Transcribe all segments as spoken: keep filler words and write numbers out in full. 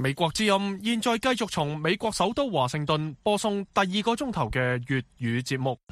美國之音現在繼續從美國首都華盛頓播送第二個鐘頭嘅粵語節目。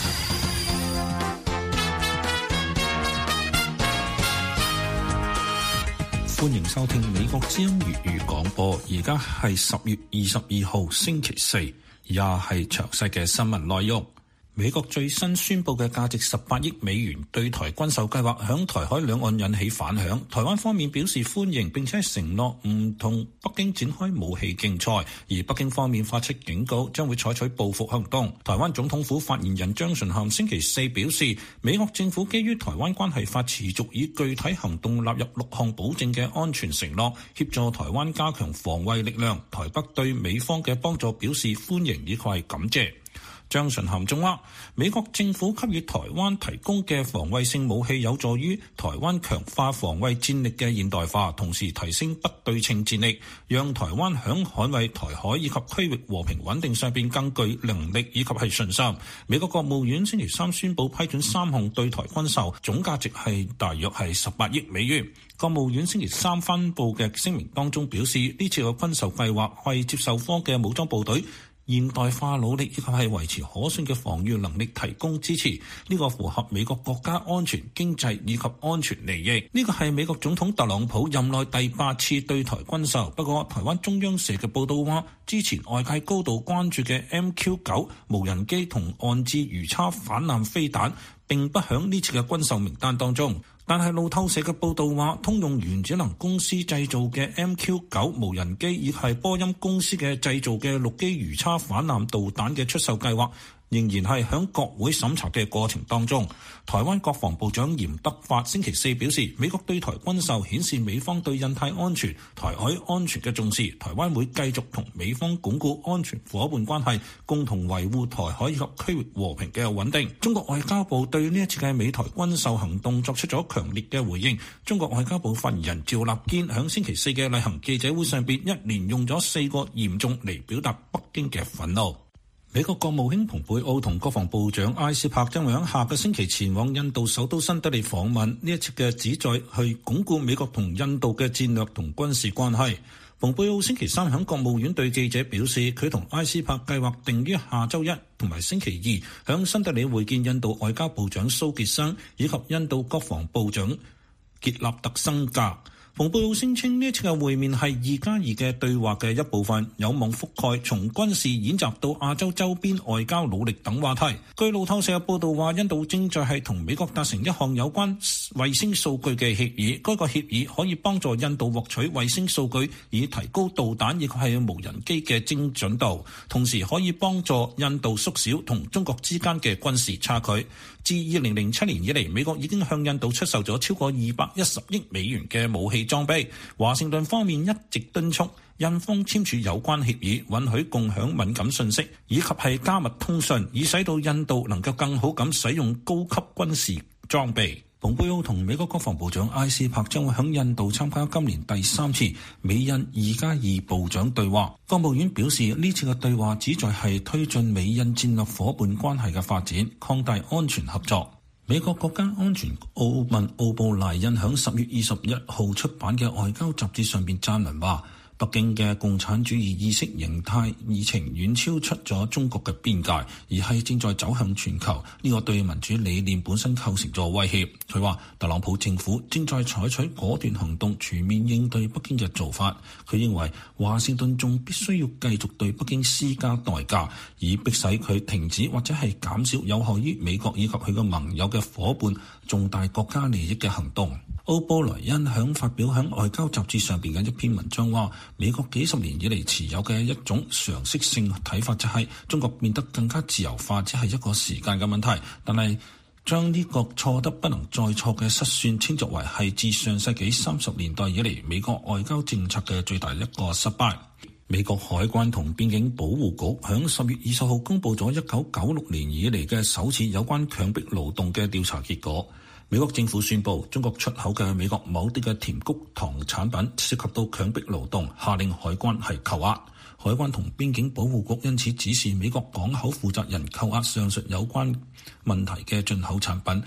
歡迎收聽美國之音粵語廣播，而家係十月二十二號星期四，也係詳細嘅新聞內容。美國最新宣布嘅價值十八億美元對台軍售計劃響台海兩岸引起反響，台灣方面表示歡迎，並且承諾唔同北京展開武器競賽，而北京方面發出警告，將會採取報復行動。台灣總統府發言人張純涵星期四表示，美國政府基於台灣關係法持續以具體行動納入六項保證嘅安全承諾，協助台灣加強防衛力量。台北對美方嘅幫助表示歡迎以及係感謝。張純涵仲話，美國政府給予台灣提供嘅防衛性武器有助於台灣強化防衛戰力嘅現代化，同時提升不對稱戰力，讓台灣響捍衛台海以及區域和平穩定上邊更具能力以及係信心。美國國務院星期三宣布批准三項對台軍售，總價值係大約係十八億美元。國務院星期三頒布嘅聲明當中表示，呢次嘅軍售計劃為接受方嘅武裝部隊現代化努力以及係維持可信嘅防禦能力提供支持，呢個符合美國國家安全、經濟以及安全利益。呢個係美國總統特朗普任內第八次對台軍售。不過台灣中央社嘅報道話，之前外界高度關注嘅 M Q 九 無人機同岸置魚叉反艦飛彈並不響呢次嘅軍售名單當中。但係路透社嘅報道話，通用原子能公司製造嘅 M Q 九 無人機以及係波音公司嘅製造嘅陸基魚叉反艦導彈嘅出售計劃仍然係響國會審查嘅過程當中。台灣國防部長嚴德發星期四表示，美國對台軍售顯示美方對印太安全、台海安全嘅重視，台灣會繼續同美方鞏固安全夥伴關係，共同維護台海以及區域和平嘅穩定。中國外交部對呢一次嘅美台軍售行動作出咗強烈嘅回應。中國外交部發言人趙立堅響星期四嘅例行記者會上邊一連用咗四個嚴重嚟表達北京嘅憤怒。美國國務卿蓬佩奧同國防部長埃斯珀將會喺下個星期前往印度首都新德里訪問，呢一次嘅旨在去鞏固美國同印度嘅戰略同軍事關係。蓬佩奧星期三喺國務院對記者表示，佢同埃斯珀計劃定於下周一同埋星期二喺新德里會見印度外交部長蘇傑生以及印度國防部長傑納特生格。蓬佩奧聲稱呢一次嘅會面係二加二嘅對話嘅一部分，有望覆蓋從軍事演習到亞洲周邊外交努力等話題。據路透社報道話，印度正在係同美國達成一項有關衛星數據嘅協議，該個協議可以幫助印度獲取衛星數據，以提高導彈亦係無人機嘅精準度，同時可以幫助印度縮小同中國之間嘅軍事差距。自二零零七年以嚟，美國已經向印度出售咗超過二百一十億美元嘅武器裝備。華盛頓方面一直敦促印方簽署有關協議，允許共享敏感信息以及係加密通訊，以使到印度能夠更好咁使用高級軍事裝備。蓬佩奧同美國國防部長埃斯珀將會喺印度參加今年第三次美印二加二部長對話。國務院表示，呢次嘅對話旨在係推進美印戰略夥伴關係嘅發展，擴大安全合作。美國國家安全顧問奧布萊恩喺十月二十一號出版嘅外交雜誌上邊撰文話，北京嘅共產主義意識形態議程遠超出咗中國嘅邊界，而係正在走向全球。呢個對民主理念本身構成咗威脅。佢話特朗普政府正在採取果斷行動，全面應對北京嘅做法。佢認為華盛頓仲必須要繼續對北京施加代價，以迫使佢停止或者係減少有害於美國以及佢嘅盟友嘅夥伴重大國家利益嘅行動。奧布萊恩響發表喺外交雜誌上邊嘅一篇文章話，美國幾十年以嚟持有嘅一種常識性睇法就係中國變得更加自由化只係一個時間嘅問題，但係將呢個錯得不能再錯嘅失算稱作為係自上世紀三十年代以嚟美國外交政策嘅最大一個失敗。美國海關同邊境保護局響十月二十號公布咗一九九六年以嚟嘅首次有關強迫勞動嘅調查結果。美國政府宣布，中國出口嘅美國某啲嘅甜菊糖產品涉及到強迫勞動，下令海關係扣押。海關同邊境保護局因此指示美國港口負責人扣押上述有關問題嘅進口產品，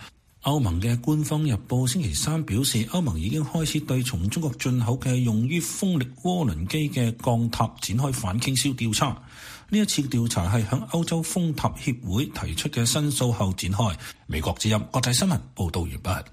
歐盟嘅官方日報星期三表示，歐盟已經開始對從中國進口嘅用於風力渦輪機嘅鋼塔展開反傾銷調查。呢一次調查係向歐洲風塔協會提出嘅申訴後展開。美國之音國際新聞報道完畢。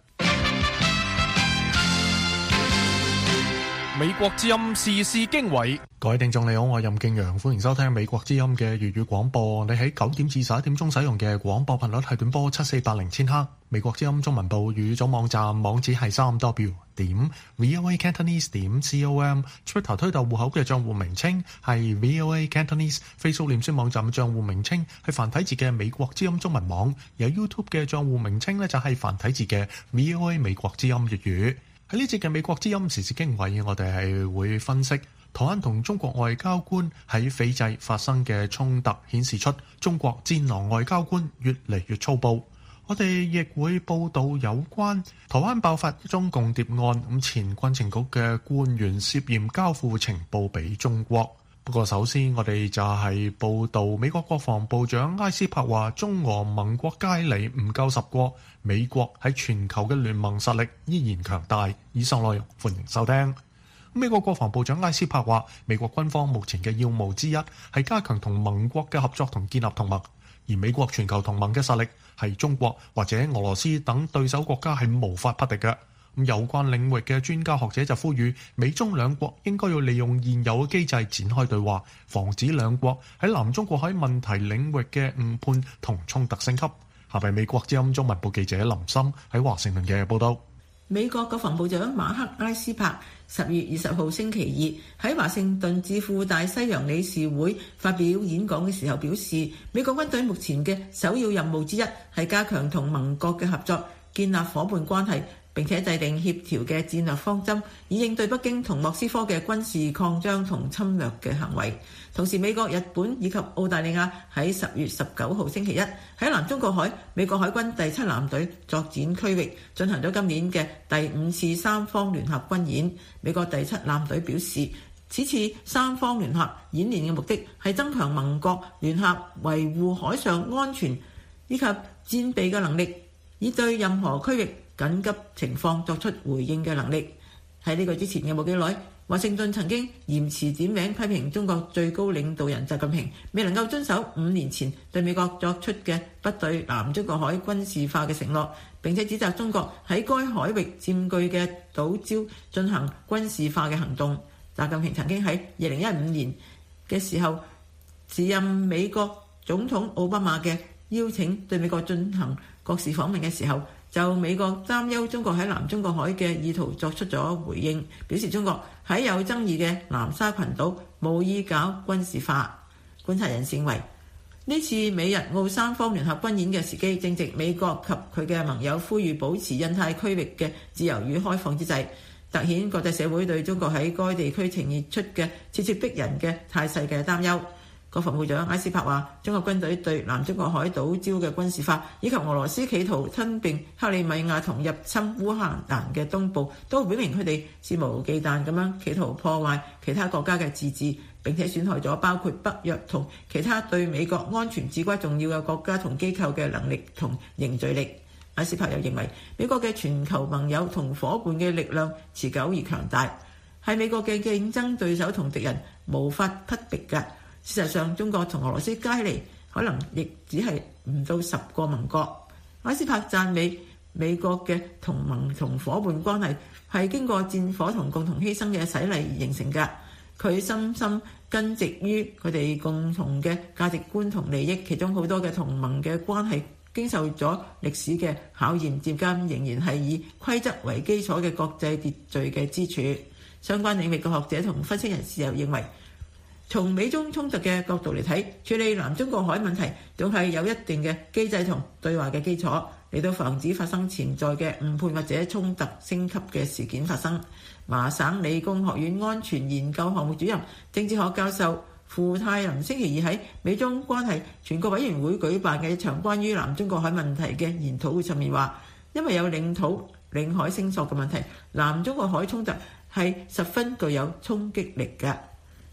美國之音時事經緯， 各位聽眾你好，我係任敬陽，歡迎收聽美國之音嘅粵語廣播。你喺九點至十一點鐘使用嘅廣播頻率係短波七四八零千赫。美國之音中文部語組網站網址係三 w 點 voa cantonese 點 com。Twitter 推特戶口嘅賬戶名稱係 voa cantonese。Facebook 臉書網站嘅賬戶名稱係繁體字嘅美國之音中文網。有 YouTube 嘅賬戶名稱呢就係繁體字嘅 voa 美國之音粵語。喺呢節嘅美國之音時事經緯，我哋係會分析台灣同中國外交官喺斐濟發生嘅衝突，顯示出中國戰狼外交官越嚟越粗暴。我哋亦會報導有關台灣爆發中共諜案，咁前軍情局嘅官員涉嫌交付情報俾中國。不過首先我哋就係報導美國國防部長埃斯珀話，中俄盟國佳里唔夠十國，美國喺全球嘅聯盟實力依然強大。以上內容歡迎收聽。美國國防部長埃斯珀話，美國軍方目前嘅要務之一係加強同盟國嘅合作同建立同盟，而美國全球同盟嘅實力係中國或者俄羅斯等對手國家係無法匹敵嘅。咁有關領域嘅專家學者就呼籲美中兩國應該要利用現有嘅機制展開對話，防止兩國喺南中國海問題領域嘅誤判同衝突升級。下邊美國之音中文部記者林森喺華盛頓嘅報道。 美國國防部長馬克埃斯珀十月二十號星期二喺華盛頓智庫大西洋理事會發表演講嘅時候表示，美國軍隊目前嘅首要任務之一係加強同盟國嘅合作，建立夥伴關係，並且制定協調嘅戰略方針，以應對北京同莫斯科嘅軍事擴張同侵略嘅行為。同時，美國、日本以及澳大利亞喺十月十九號星期一喺南中國海美國海軍第七艦隊作戰區域進行咗今年嘅第五次三方聯合軍演。美國第七艦隊表示，此次三方聯合演練嘅目的係增強盟國聯合維護海上安全以及戰備嘅能力，以對任何區域緊急情況作出回應嘅能力。喺呢個之前嘅冇幾耐，華盛頓曾經嚴詞點名批評中國最高領導人習近平未能夠遵守五年前對美國作出嘅不對南中國海軍事化嘅承諾，並且指責中國喺該海域佔據嘅島礁進行軍事化嘅行動。習近平曾經喺二零一五年嘅時候，時任美國總統奧巴馬嘅邀請對美國進行國事訪問嘅時候，就美國擔憂中國喺南中國海嘅意圖作出咗回應，表示中國喺有爭議嘅南沙群島無意搞軍事化。觀察人士認為，呢次美日澳三方聯合軍演嘅時機正值美國及佢嘅盟友呼籲保持印太區域嘅自由與開放之際，凸顯國際社會對中國喺該地區呈現出嘅咄咄逼人嘅態勢嘅擔憂。國防部長埃斯珀話，中國軍隊對南中國海島礁嘅軍事化，以及俄羅斯企圖吞併克里米亞同入侵烏克蘭嘅東部，都表明佢哋肆無忌憚咁樣企圖破壞其他國家嘅自治，並且損害咗包括北約同其他對美國安全至關重要嘅國家同機構嘅能力同凝聚力。埃斯珀又認為，美國嘅全球盟友同伙伴嘅力量持久而強大，係美國嘅競爭對手同敵人無法匹敵嘅。事實上，中國同俄羅斯佳里可能亦只係唔到十個盟國。埃斯珀讚美美國嘅同盟同伙伴關係係經過戰火同共同犧牲嘅洗禮而形成嘅。佢深深根植於佢哋共同嘅價值觀同利益，其中好多嘅同盟嘅關係經受咗歷史嘅考驗，至今仍然係以規則為基礎嘅國際秩序嘅支柱。相關領域嘅學者同分析人士又認為，從美中衝突嘅角度嚟睇，處理南中國海問題仲係有一定嘅機制同對話嘅基礎，嚟到防止發生潛在嘅誤判或者衝突升級嘅事件發生。麻省理工學院安全研究項目主任、政治學教授傅泰林星期二喺美中關係全國委員會舉辦嘅一場關於南中國海問題嘅研討會上面話，因為有領土、領海聲索嘅問題，南中國海衝突係十分具有衝擊力嘅。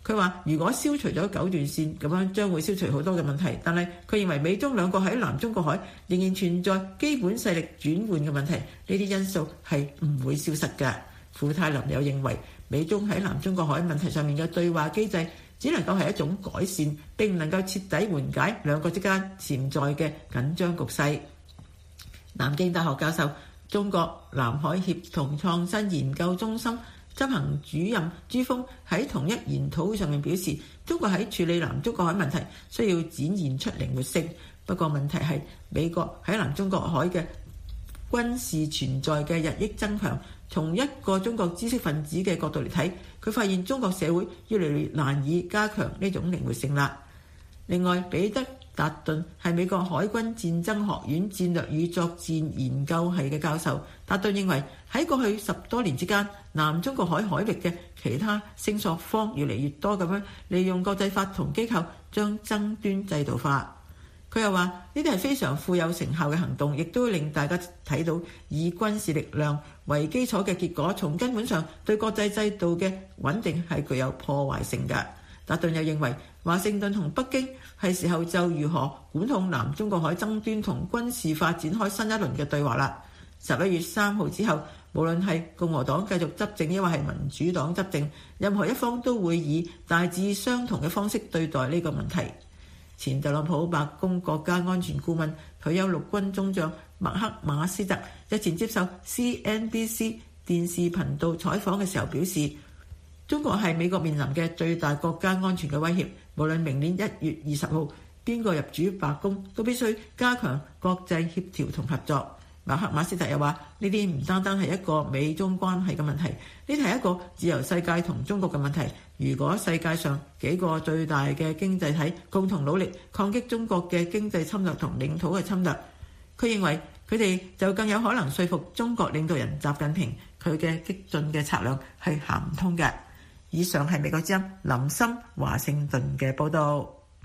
佢話如果消除咗九段線，咁樣將會消除好多嘅問題，但係佢認為美中兩國喺南中國海仍然存在基本勢力轉換嘅問題，呢啲因素係唔會消失嘅。庫泰林又認為美中喺南中國海問題上面嘅對話機制只能夠係一種改善，並唔能夠徹底緩解兩國之間潛在嘅緊張局勢。南京大學教授、中國南海協同創新研究中心執行主任朱峰喺同一研討會上面表示，中國喺處理南中國海問題需要展現出靈活性。不過問題係美國喺南中國海嘅軍事存在嘅日益增強。從一個中國知識分子嘅角度嚟睇，佢發現中國社會越嚟越難以加強呢種靈活性啦。另外，彼得達頓係美國海軍戰爭學院戰略與作戰研究系嘅教授。達頓認為喺過去十多年之間，南中國海海域嘅其他聲索方越嚟越多咁樣利用國際法同機構將爭端制度化。佢又話呢啲係非常富有成效嘅行動，亦都會令大家睇到以軍事力量為基礎嘅結果，從根本上對國際制度嘅穩定係具有破壞性嘅。達頓又認為華盛頓同北京係時候就如何管控南中國海爭端同軍事化展開新一輪嘅對話啦。十一月三號之後，無論係共和黨繼續執政，抑或係民主黨執政，任何一方都會以大致相同嘅方式對待呢個問題。前特朗普白宮國家安全顧問、退休陸軍中將麥克馬斯特日前接受 C N B C 電視頻道採訪嘅時候表示，中國係美國面臨嘅最大國家安全嘅威脅，無論明年一月二十號邊個入主白宮，都必須加強國際協調同合作。馬克馬斯特又話：呢啲唔單單係一個美中關係嘅問題，呢啲係一個自由世界同中國嘅問題。如果世界上幾個最大嘅經濟體共同努力抗擊中國嘅經濟侵略同領土嘅侵略，佢認為佢哋就更有可能說服中國領導人習近平，佢嘅激進嘅策略係行唔通嘅。以上係美國之音林森華盛頓嘅報導。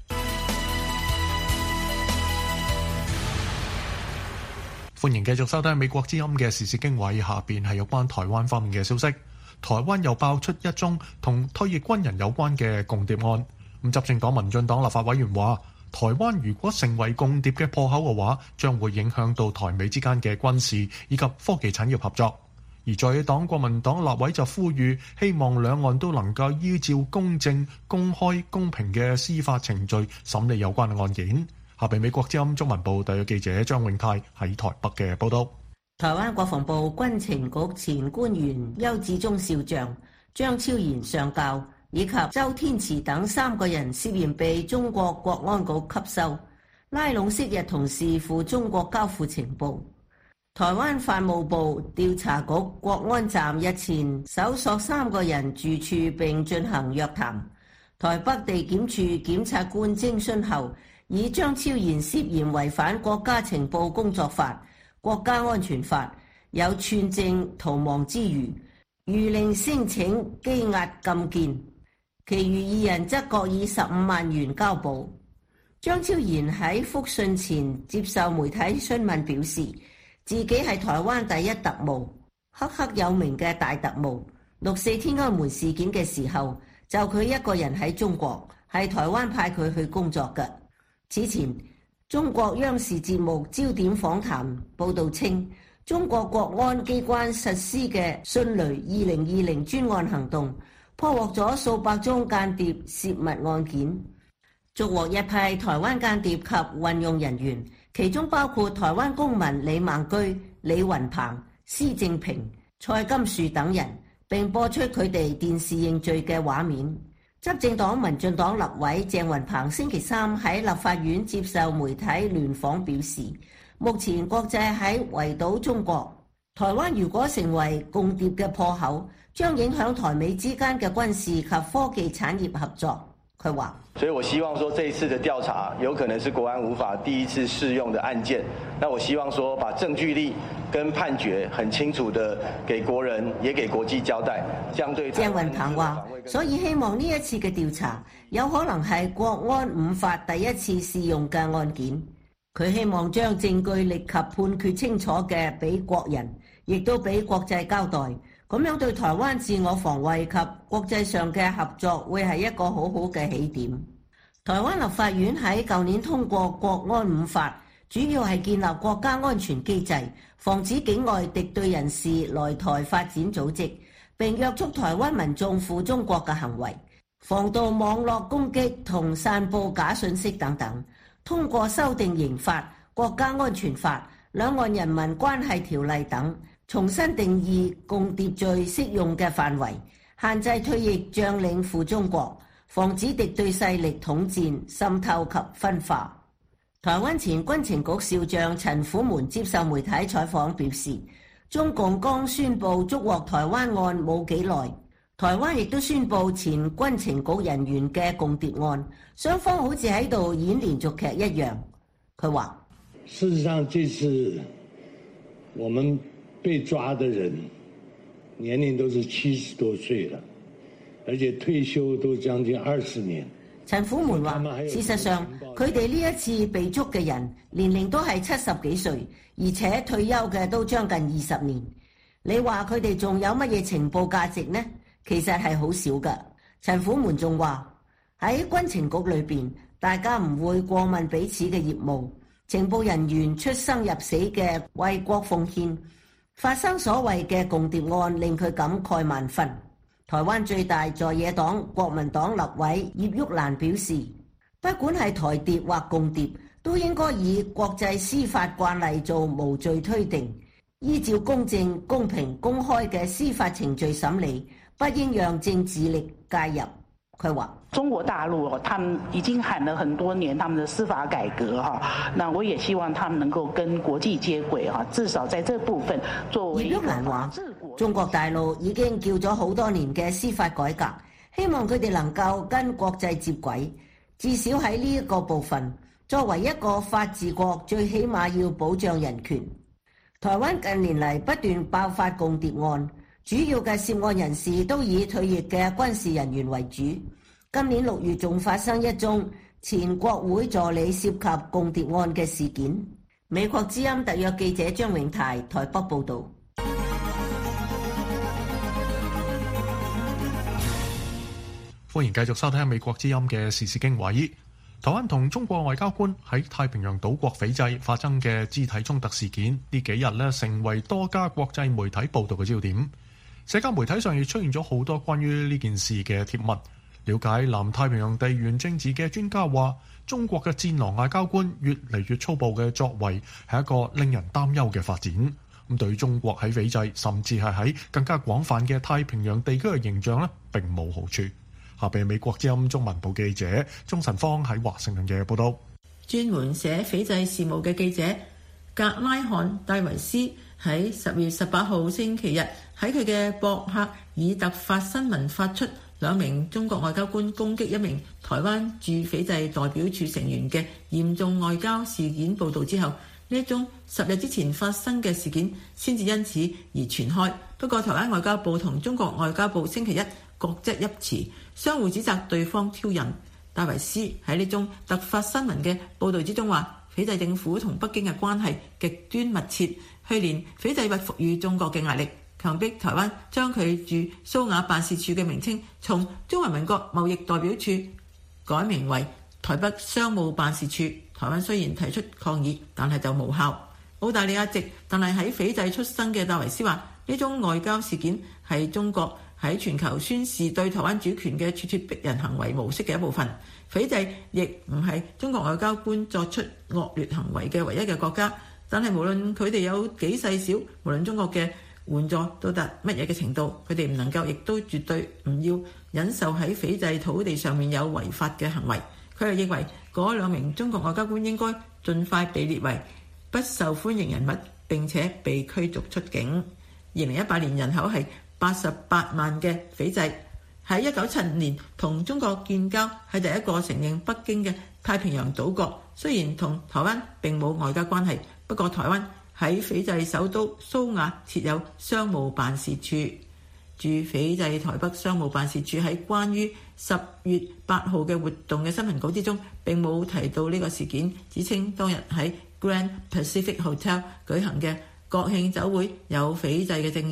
歡迎繼續收聽美國之音嘅時事經緯，下邊係有關台灣方面嘅消息。台灣又爆出一宗同退役軍人有關嘅共諜案。咁執政黨民進黨立法委員話，台灣如果成為共諜嘅破口嘅話，將會影響到台美之間嘅軍事以及科技產業合作。而在野黨國民黨立委就呼籲，希望兩岸都能夠依照公正、公開、公平嘅司法程序審理有關嘅案件。下邊美國之音中文部特約記者張永泰喺台北嘅報道。 台灣國防部軍情局前官員邱志忠少將、張超然上校以及周天慈等三個人涉嫌被中國國安局吸收，拉攏昔日同事赴中國交付情報。台灣法務部調查局國安站日前搜索三個人住處並進行約談。台北地檢署檢察官徵詢後，以張超然涉嫌違反國家情報工作法、國家安全法，有串證逃亡之虞，諭令申請羈押禁見。其餘二人則各以十五萬元交保。張超然喺覆訊前接受媒體詢問，表示自己係台灣第一特務，赫赫有名嘅大特務。六四天安門事件嘅時候，就佢一個人喺中國，係台灣派佢去工作嘅。此前，中國央視節目焦點訪談報道稱，中國國安機關實施嘅迅雷二零二零專案行動，破獲咗數百宗間諜泄密案件，捉獲一批台灣間諜及運用人員，其中包括台灣公民李孟居、李雲鵬、施正平、蔡金樹等人，並播出佢哋電視認罪嘅畫面。執政黨民進黨立委鄭雲鵬星期三喺立法院接受媒體聯訪表示，目前國際喺圍堵中國，台灣如果成為共諜嘅破口，將影響台美之間嘅軍事及科技產業合作。佢話， 所以我希望說這一次的調查有可能是國安無法第一次適用的案件，那我希望說把證據力跟判決很清楚的給國人也給國際交代，相對鄭雲鵬話，所以希望呢一次嘅調查有可能係國安五法第一次適用嘅案件，佢希望將證據力及判決清楚嘅俾國人，亦都俾國際交代， 咁樣對台灣自我防衛及國際上嘅合作會係一個好好嘅起點。台灣立法院喺舊年通過國安五法，主要係建立國家安全機制，防止境外敵對人士來台發展組織，並約束台灣民眾赴中國嘅行為，防盜網絡攻擊同散佈假訊息等等。通過修訂刑法、國家安全法、兩岸人民關係條例等，重新定義共諜罪適用嘅範圍，限制退役將領赴中國，防止敵對勢力統戰、滲透及分化。台灣前軍情局少將陳虎門接受媒體採訪表示，中共剛宣布捉獲台灣案冇幾耐，台灣亦都宣布前軍情局人員嘅共諜案，雙方好似喺度演連續劇一樣。佢話： 事實上，這次我們被抓的人年齡都是七十多歲了，而且退休都將近二十年。 陳虎門話：事實上，佢哋呢一次被捉嘅人年齡都係七十幾歲，而且退休嘅都將近二十年。你話佢哋仲有乜嘢情報價值呢？其實係好少㗎。陳虎門仲話：喺軍情局裏邊，大家唔會過問彼此嘅業務，情報人員出生入死嘅為國奉獻，發生所謂嘅共諜案令佢感慨萬分。台灣最大在野黨國民黨立委葉玉蘭表示，不管係台諜或共諜，都應該以國際司法慣例做無罪推定，依照公正、公平、公開嘅司法程序審理，不應讓政治力介入。佢話： 中國大陸他們已經喊了很多年他們的司法改革哈，那我也希望他們能夠跟國際接軌哈，至少在這部分作為。葉玉蘭話：中國大陸已經叫咗好多年嘅司法改革，希望佢哋能夠跟國際接軌，至少喺呢一個部分，作為一個法治國，最起碼要保障人權。台灣近年嚟不斷爆發共諜案，主要嘅涉案人士都以退役嘅軍事人員為主。今年六月仲發生一宗前國會助理涉及共諜案嘅事件。美國之音特約記者張永泰台北報導。 歡迎繼續收聽美國之音嘅時事經緯。台灣同中國外交官喺太平洋島國斐濟發生嘅肢體衝突事件，呢幾日咧成為多家國際媒體報導嘅焦點。社交媒體上亦出現咗好多關於呢件事嘅貼文。了解南太平洋地緣政治嘅專家話，中國嘅戰狼外交官越嚟越粗暴嘅作為係一個令人擔憂嘅發展。咁對中國喺斐濟甚至係喺更加廣泛嘅太平洋地區嘅形象咧並冇好處。下邊美國之音中文部記者鍾晨芳喺華盛頓嘅報道。 專門寫斐濟事務嘅記者格拉漢戴維斯喺十月十八號星期日喺佢嘅博客以突發新聞發出兩名中國外交官攻擊一名台灣駐斐濟代表處成員嘅嚴重外交事件報導之後，呢一宗十日之前發生嘅事件先至因此而傳開。不過台灣外交部同中國外交部星期一各執一詞，相互指責對方挑釁。戴維斯喺呢宗突發新聞嘅報導之中話，斐濟政府同北京嘅關係極端密切，去年斐濟屈服於中國嘅壓力，強迫台灣將佢駐蘇瓦辦事處嘅名稱從中華民國貿易代表處改名為台北商務辦事處。台灣雖然提出抗議，但係就無效。澳大利亞籍但係喺斐濟出生嘅戴維斯話，呢種外交事件係中國喺全球宣示對台灣主權嘅咄咄逼人行為模式嘅一部分。斐濟亦唔係中國外交官作出惡劣行為嘅唯一嘅國家，但係無論佢哋有幾細小，無論中國嘅援助到達乜嘢嘅程度，佢哋唔能夠亦都絕對唔要忍受喺斐濟土地上面有違法嘅行為。佢係認為嗰兩名中國外交官應該盡快被列為不受歡迎人物，並且被驅逐出境。二零一八年人口係八十八萬嘅斐濟，喺一九七五年同中國建交，係第一個承認北京嘅太平洋島國。雖然同台灣並冇外交關係，不過台灣喺斐濟首都蘇瓦設有商務辦事處。駐斐濟台北商務辦事處喺關於十月八號嘅活動嘅新聞稿之中並冇提到呢個事件，只稱當日喺 Grand Pacific Hotel 舉行嘅國慶酒會有斐濟嘅政要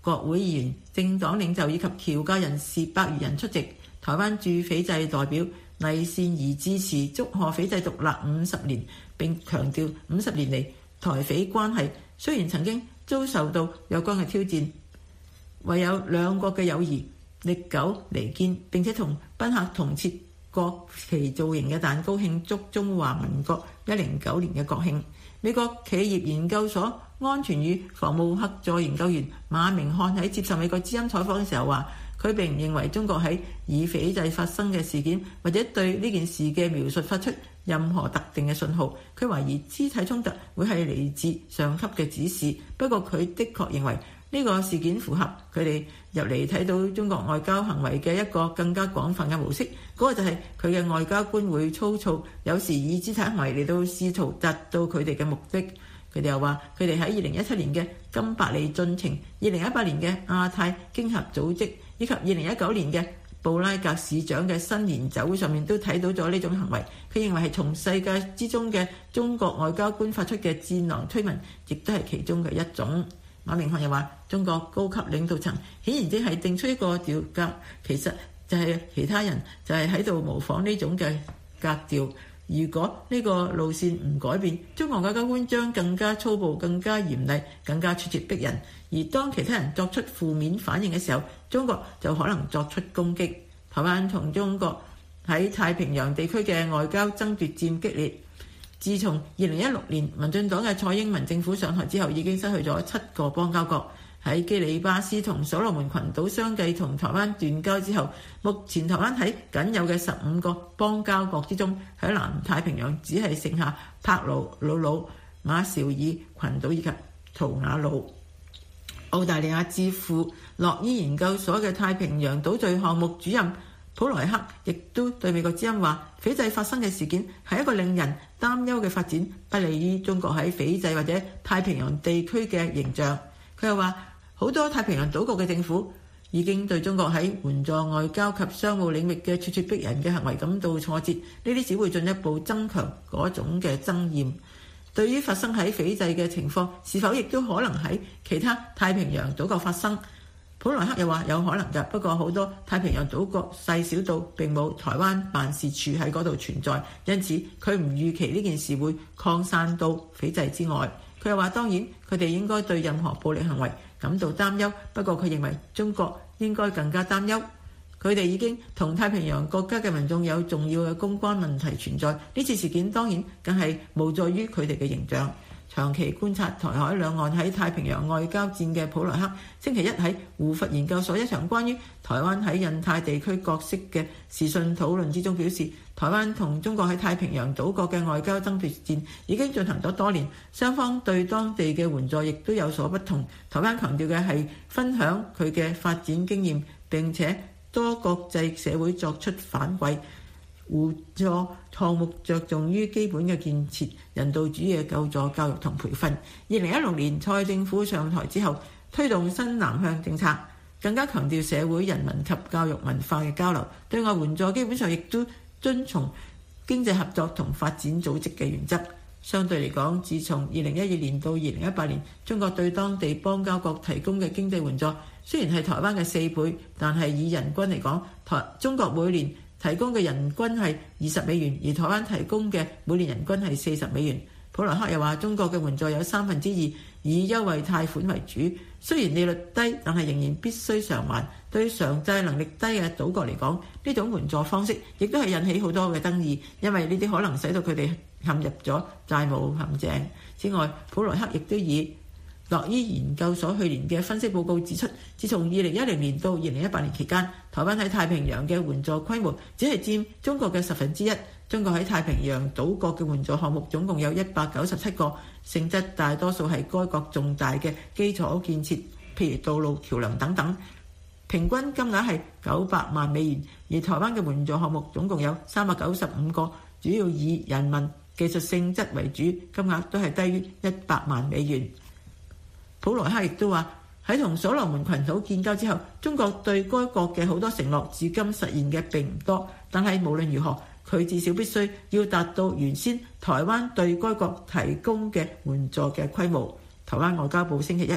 國會議員、政黨領袖以及僑界人士百餘人出席。台灣駐斐濟代表黎善儀致辭，祝賀斐濟獨立五十年，並強調五十年嚟台斐關係雖然曾經遭受到有關嘅挑戰，唯有兩國嘅友誼歷久彌堅，並且同賓客同設國旗造型嘅蛋糕慶祝中華民國一零九年嘅國慶。美國企業研究所安全與防務客座研究員馬明漢喺接受美國之音採訪嘅時候話，佢並唔認為中國喺以斐濟發生嘅事件或者對呢件事嘅描述發出任何特定嘅信號。佢懷疑肢體衝突會係嚟自上級嘅指示，不過佢的確認為呢個事件符合佢哋入嚟睇到中國外交行為嘅一個更加廣泛嘅模式，嗰、那個就係佢嘅外交官會粗糙，有時以肢體行為嚟到試圖達到佢哋嘅目的。佢哋又話，佢哋喺二零一七年嘅金伯利進程、二零一八年嘅亞太經合組織以及二零一九年嘅布拉格市長嘅新年酒會上面都睇到咗呢種行為。佢認為係從世界之中嘅中國外交官發出嘅戰狼推文，亦都係其中嘅一種。馬明漢又話，中國高級領導層顯然正係定出一個調格，其實就係其他人就係喺度模仿呢種嘅格調。如果呢個路線唔改變，中國外交官將更加粗暴、更加嚴厲、更加咄咄逼人。而當其他人作出負面反應嘅時候，中國就可能作出攻擊。台灣同中國喺太平洋地區嘅外交爭奪戰激烈。自從二零一六年民進黨嘅蔡英文政府上台之後，已經失去咗七個邦交國。喺基里巴斯同所羅門群島相繼同台灣斷交之後，目前台灣喺僅有嘅十五個邦交國之中，喺南太平洋只係剩下帕勞魯魯、馬紹爾群島以及圖瓦魯。澳大利亞智庫洛伊研究所嘅太平洋島嶼項目主任普萊克亦都對美國之音話，斐濟發生嘅事件係一個令人擔憂嘅發展，不利於中國喺斐濟或者太平洋地區嘅形象。佢又話，好多太平洋島國嘅政府已經對中國喺援助外交及商務領域嘅咄咄逼人嘅行為感到挫折，呢啲只會進一步增強嗰種嘅憎厭。對於發生喺斐濟嘅情況，是否亦都可能喺其他太平洋島國發生？普萊克又話有可能㗎，不過好多太平洋島國細小到並冇台灣辦事處喺嗰度存在，因此佢唔預期呢件事會擴散到斐濟之外。佢又話，當然佢哋應該對任何暴力行為感到擔憂，不過佢認為中國應該更加擔憂。佢哋已經同太平洋國家嘅民眾有重要嘅公關問題存在，呢次事件當然更係無助於佢哋嘅形象。長期觀察台海兩岸喺太平洋外交戰嘅普萊克，星期一喺胡佛研究所一場關於台灣喺印太地區角色嘅視訊討論之中表示，台灣同中國喺太平洋島國嘅外交爭奪戰已經進行咗多年，雙方對當地嘅援助亦都有所不同。台灣強調嘅係分享佢嘅發展經驗，並且多國際社會作出反饋。互助項目着重於基本嘅建設、人道主義嘅救助、教育同培訓。二零一六年蔡政府上台之後，推動新南向政策，更加強調社會、人民及教育文化嘅交流。對外援助基本上亦都遵從經濟合作同發展組織嘅原則。相對嚟講，自從二零一二年到二零一八年，中國對當地邦交國提供嘅經濟援助雖然係台灣嘅四倍，但係以人均嚟講，台中國每年提供嘅人均係二十美元，而台灣提供嘅每年人均係四十美元。普萊克又話，中國嘅援助有三分之二以優惠貸款為主，雖然利率低，但係仍然必須償還。對償債能力低嘅島國嚟講，呢種援助方式亦都係引起好多嘅爭議，因為呢啲可能使到佢哋陷入咗債務陷阱。此外，普萊克亦都以洛伊研究所去年嘅分析報告指出，自從二零一零年到二零一八年期間，台灣喺太平洋嘅援助規模只係佔中國嘅十分之一。中國喺太平洋島國嘅援助項目總共有一百九十七個，性質大多數係該國重大嘅基礎建設，譬如道路、橋梁等等，平均金額係九百萬美元。而台灣嘅援助項目總共有三百九十五個，主要以人民技術性質為主，金額都係低於一百萬美元。普萊克亦都話，喺同所羅門群島建交之後，中國對該國嘅好多承諾至今實現嘅並唔多，但係無論如何，佢至少必須要達到原先台灣對該國提供嘅援助嘅規模。台灣外交部星期一話，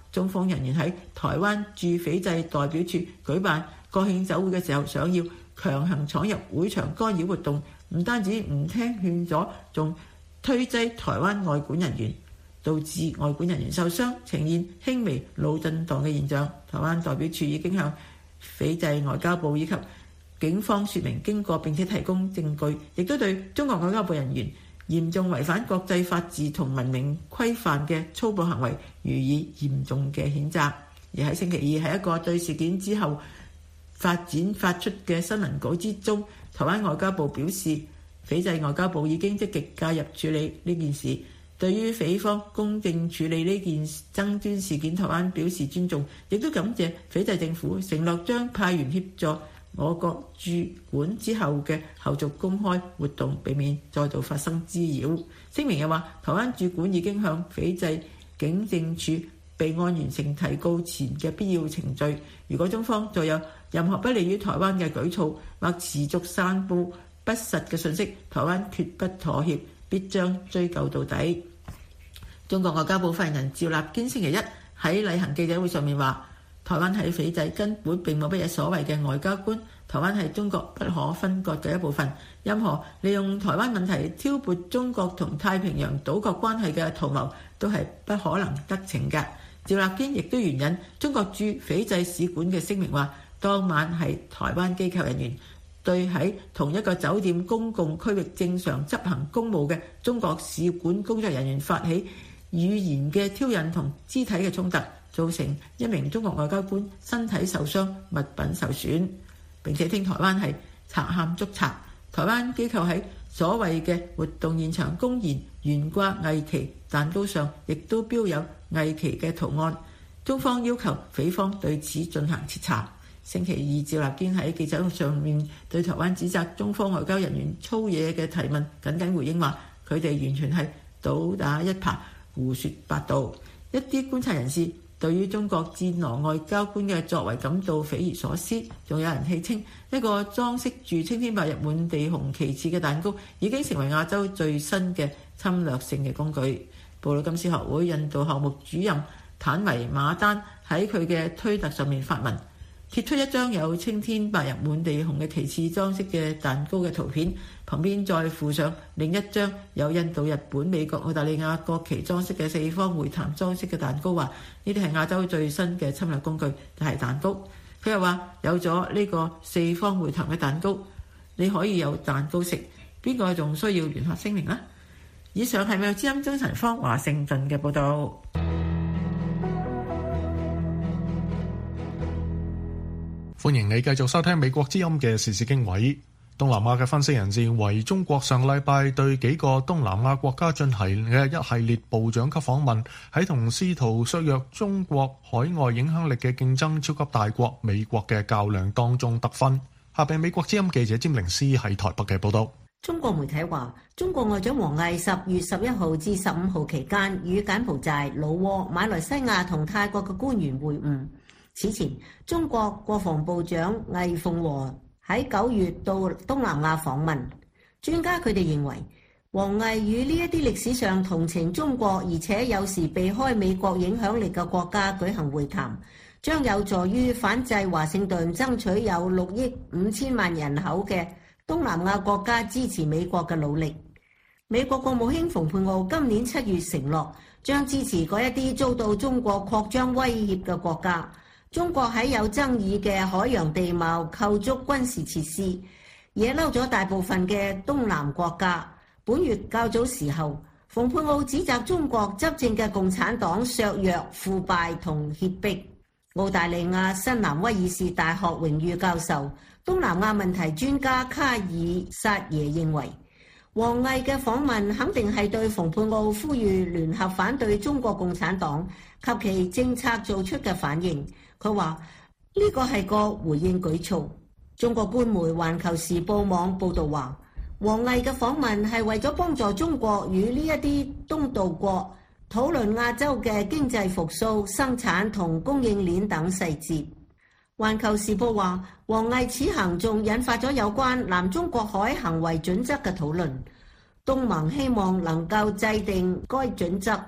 中方人員喺台灣駐斐濟代表處舉辦國慶酒會嘅時候，想要強行闖入會場干擾活動，唔單止唔聽勸阻，仲推擠台灣外管人員，導致外管人員受傷，呈現輕微腦震盪嘅現象。台灣代表處已經向斐濟外交部以及警方說明經過，並且提供證據，亦都對中國外交部人員嚴重違反國際法治同文明規範嘅粗暴行為予以嚴重嘅譴責。而喺星期二喺一個對事件之後發展發出嘅新聞稿之中，台灣外交部表示，斐濟外交部已經積極介入處理呢件事，對於斐方公正處理呢件爭端事件，台灣表示尊重，亦都感謝斐濟政府承諾將派員協助我國駐館之後嘅後續公開活動，避免再度發生滋擾。聲明又話，台灣駐館已經向斐濟警政處備案完成提告前嘅必要程序。如果中方再有任何不利於台灣嘅舉措，或持續散佈不實嘅信息，台灣決不妥協，必將追究到底。中國外交部發言人趙立堅星期一喺例行記者會上面話，台灣喺斐濟根本並冇乜嘢所謂嘅外交官，台灣係中國不可分割嘅一部分。任何利用台灣問題挑撥中國同太平洋島國關係嘅圖謀都係不可能得逞嘅。趙立堅亦都援引中國駐斐濟使館嘅聲明話，當晚係台灣機構人員對喺同一個酒店公共區域正常執行公務嘅中國使館工作人員發起語言嘅挑釁同肢體嘅衝突，造成一名中國外交官身體受傷、物品受損，並且稱台灣係賊喊捉賊。台灣機構喺所謂嘅活動現場公然懸掛偽旗，蛋糕上亦都標有偽旗嘅圖案。中方要求斐方對此進行徹查。星期二，趙立堅喺記者會上面對台灣指責中方外交人員粗野嘅提問，緊緊回應話：佢哋完全係倒打一耙、胡說八道。一啲觀察人士對於中國戰狼外交官嘅作為感到匪夷所思，仲有人戲稱一個裝飾住青天白日滿地紅旗幟嘅蛋糕已經成為亞洲最新嘅侵略性嘅工具。布魯金斯學會印度項目主任坦維馬丹喺佢嘅推特上面發文，貼出一張有青天白日滿地紅嘅旗幟裝飾嘅蛋糕嘅圖片，旁邊再附上另一張有印度、日本、美國、澳大利亞國旗裝飾嘅四方會談裝飾嘅蛋糕，話呢啲係亞洲最新嘅侵略工具，就係蛋糕。佢又話有咗呢個四方會談嘅蛋糕，你可以有蛋糕食，邊個仲需要聯合聲明呢？以上係美國之音中陳方華盛頓嘅報導。 歡迎你繼續收聽美國之音嘅時事經緯。東南亞嘅分析人士認為，中國上禮拜對幾個東南亞國家進行嘅一系列部長級訪問，喺同試圖削弱中國海外影響力嘅競爭超級大國美國嘅較量當中得分。下邊美國之音記者詹玲斯喺台北嘅報道。 中國媒體話，中國外長王毅十月十一號至十五號期間與柬埔寨、老撾、馬來西亞同泰國嘅官員會晤。此前，中國國防部長魏鳳和喺九月到東南亞訪問。專家佢哋認為，王毅與呢一啲歷史上同情中國而且有時避開美國影響力嘅國家舉行會談，將有助於反制華盛頓爭取有六億五千萬人口嘅東南亞國家支持美國嘅努力。美國國務卿蓬佩奧今年七月承諾將支持嗰一啲遭到中國擴張威脅嘅國家。中國喺有爭議嘅海洋地貌構築軍事設施，惹嬲咗大部分嘅東南國家。本月較早時候，蓬佩奧指責中國執政嘅共產黨削弱、腐敗同脅迫。澳大利亞新南威爾士大學榮譽教授、東南亞問題專家卡爾薩耶認為，王毅嘅訪問肯定係對蓬佩奧呼籲聯合反對中國共產黨及其政策做出嘅反應。佢話呢個係個回應舉措。中國官媒《環球時報網》報道話，王毅嘅訪問係為咗幫助中國與呢一啲東道國討論亞洲嘅經濟復甦、生產同供應鏈等細節。《環球時報》話，王毅此行仲引發咗有關南中國海行為準則嘅討論。東盟希望能夠制定該準則，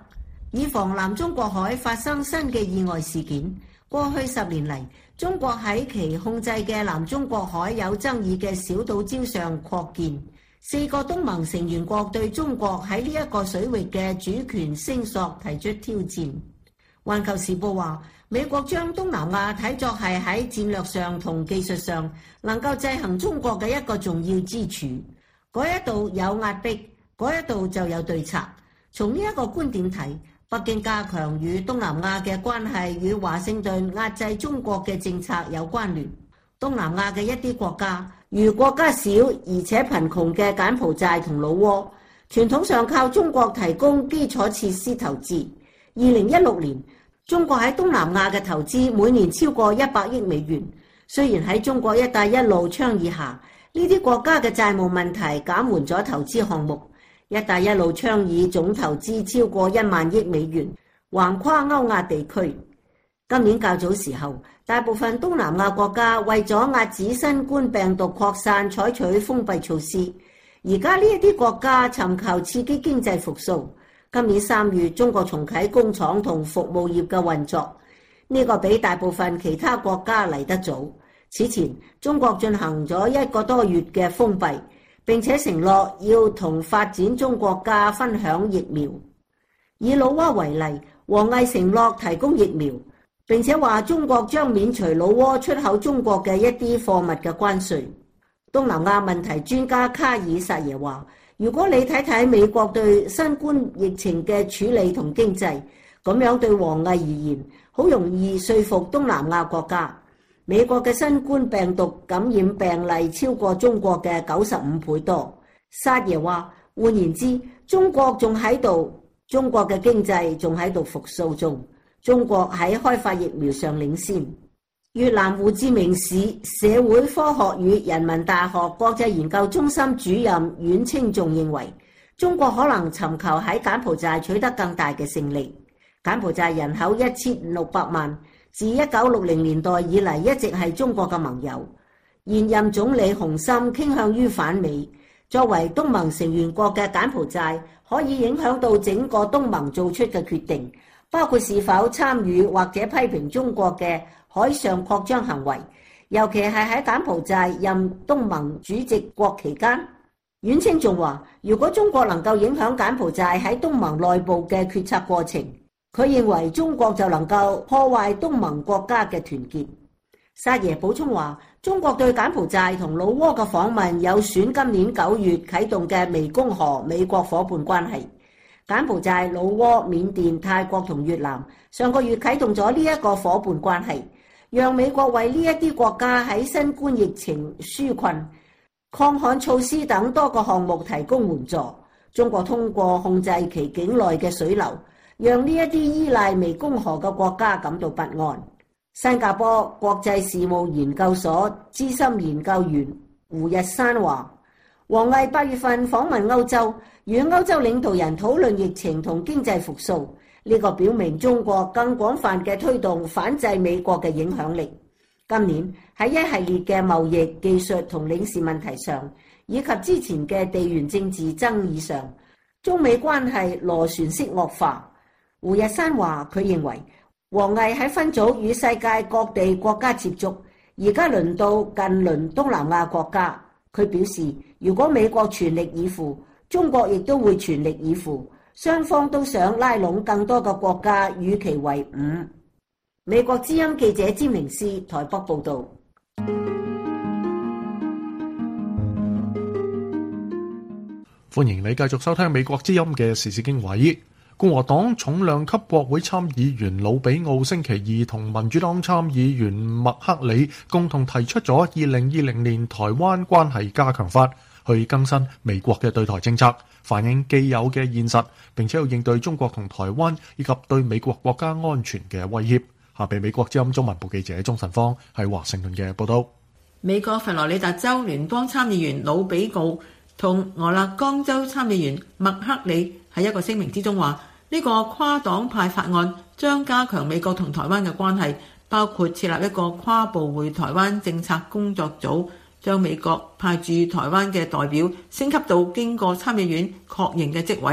以防南中國海發生新嘅意外事件。過去十年嚟，中國喺其控制嘅南中國海有爭議嘅小島礁上擴建。四個東盟成員國對中國喺呢一個水域嘅主權聲索提出挑戰。環球時報話，美國將東南亞睇作係喺戰略上同技術上能夠制衡中國嘅一個重要支柱。嗰一度有壓迫，嗰一度就有對策。從呢一個觀點睇，北京加強與東南亞嘅關係與華盛頓壓制中國嘅政策有關聯。東南亞嘅一啲國家，如國家小而且貧窮嘅柬埔寨同老撾，傳統上靠中國提供基礎設施投資。二零一六年，中國喺東南亞嘅投資每年超過一百億美元。雖然喺中國一帶一路倡議下，呢啲國家嘅債務問題減緩咗投資項目。一帶一路倡議總投資超過一萬億美元，橫跨歐亞地區。今年較早時候，大部分東南亞國家為咗遏止新冠病毒擴散，採取封閉措施。而家呢一啲國家尋求刺激經濟復甦。今年三月，中國重啟工廠同服務業嘅運作，呢個比大部分其他國家嚟得早。此前，中國進行咗一個多月嘅封閉，並且承諾要同發展中國家分享疫苗。以老撾為例，王毅承諾提供疫苗，並且話中國將免除老撾出口中國嘅一啲貨物嘅關稅。東南亞問題專家卡爾薩耶話，如果你睇睇美國對新冠疫情嘅處理同經濟，咁樣對王毅而言，好容易說服東南亞國家。美國嘅新冠病毒感染病例超過中國嘅九十五倍多。薩耶話，換言之，中國仲喺度，中國嘅經濟仲喺度復甦中，中國喺開發疫苗上領先。越南胡志明市社會科學與人民大學國際研究中心主任阮清仲認為，中國可能尋求喺柬埔寨取得更大嘅勝利。柬埔寨人口一千六百萬，自一九六零年代以嚟一直係中國嘅盟友。現任總理洪森傾向於反美。作為東盟成員國嘅柬埔寨，可以影響到整個東盟做出嘅決定，包括是否參與或者批評中國嘅海上擴張行為，尤其係喺柬埔寨任東盟主席國期間。阮清仲話，如果中國能夠影響柬埔寨喺東盟內部嘅決策過程，佢認為中國就能夠破壞東盟國家嘅團結。薩耶補充話，中國對柬埔寨同老撾嘅訪問有損今年九月啟動嘅湄公河美國伙伴關係。柬埔寨、老撾、緬甸、泰國同越南上個月啟動咗呢一個伙伴關係，讓美國為呢一啲國家喺新冠疫情紓困、抗旱措施等多個項目提供援助。中國通過控制其境內嘅水流，讓呢一啲依賴湄公河嘅國家感到不安。新加坡國際事務研究所資深研究員胡日山話，王毅八月份訪問歐洲，與歐洲領導人討論疫情同經濟復甦，呢個表明中國更廣泛嘅推動反制美國嘅影響力。今年喺一系列嘅貿易、技術同領事問題上，以及之前嘅地緣政治爭議上，中美關係螺旋式惡化。胡日山話，佢認為王毅喺分組與世界各地國家接觸，而家輪到近鄰東南亞國家。佢表示，如果美國全力以赴，中國亦都會全力以赴，雙方都想拉攏更多嘅國家與其為伍。美國之音記者詹明斯台北報道。 歡迎你繼續收聽美國之音嘅時事經緯。共和黨重量級國會參議員魯比奧星期二同民主黨參議員麥克里共同提出咗二零二零年台灣關係加強法，去更新美國嘅對台政策，反映既有嘅現實，並且要應對中國同台灣以及對美國國家安全嘅威脅。下俾美國之音中文部記者鍾晨芳喺華盛頓嘅報道。 美國佛羅里達州聯邦參議員魯比奧同俄勒岡州參議員麥克里喺一個聲明之中話，呢個跨黨派法案將加強美國同台灣嘅關係，包括設立一個跨部會台灣政策工作組，將美國派駐台灣嘅代表升級到經過參議院確認嘅職位，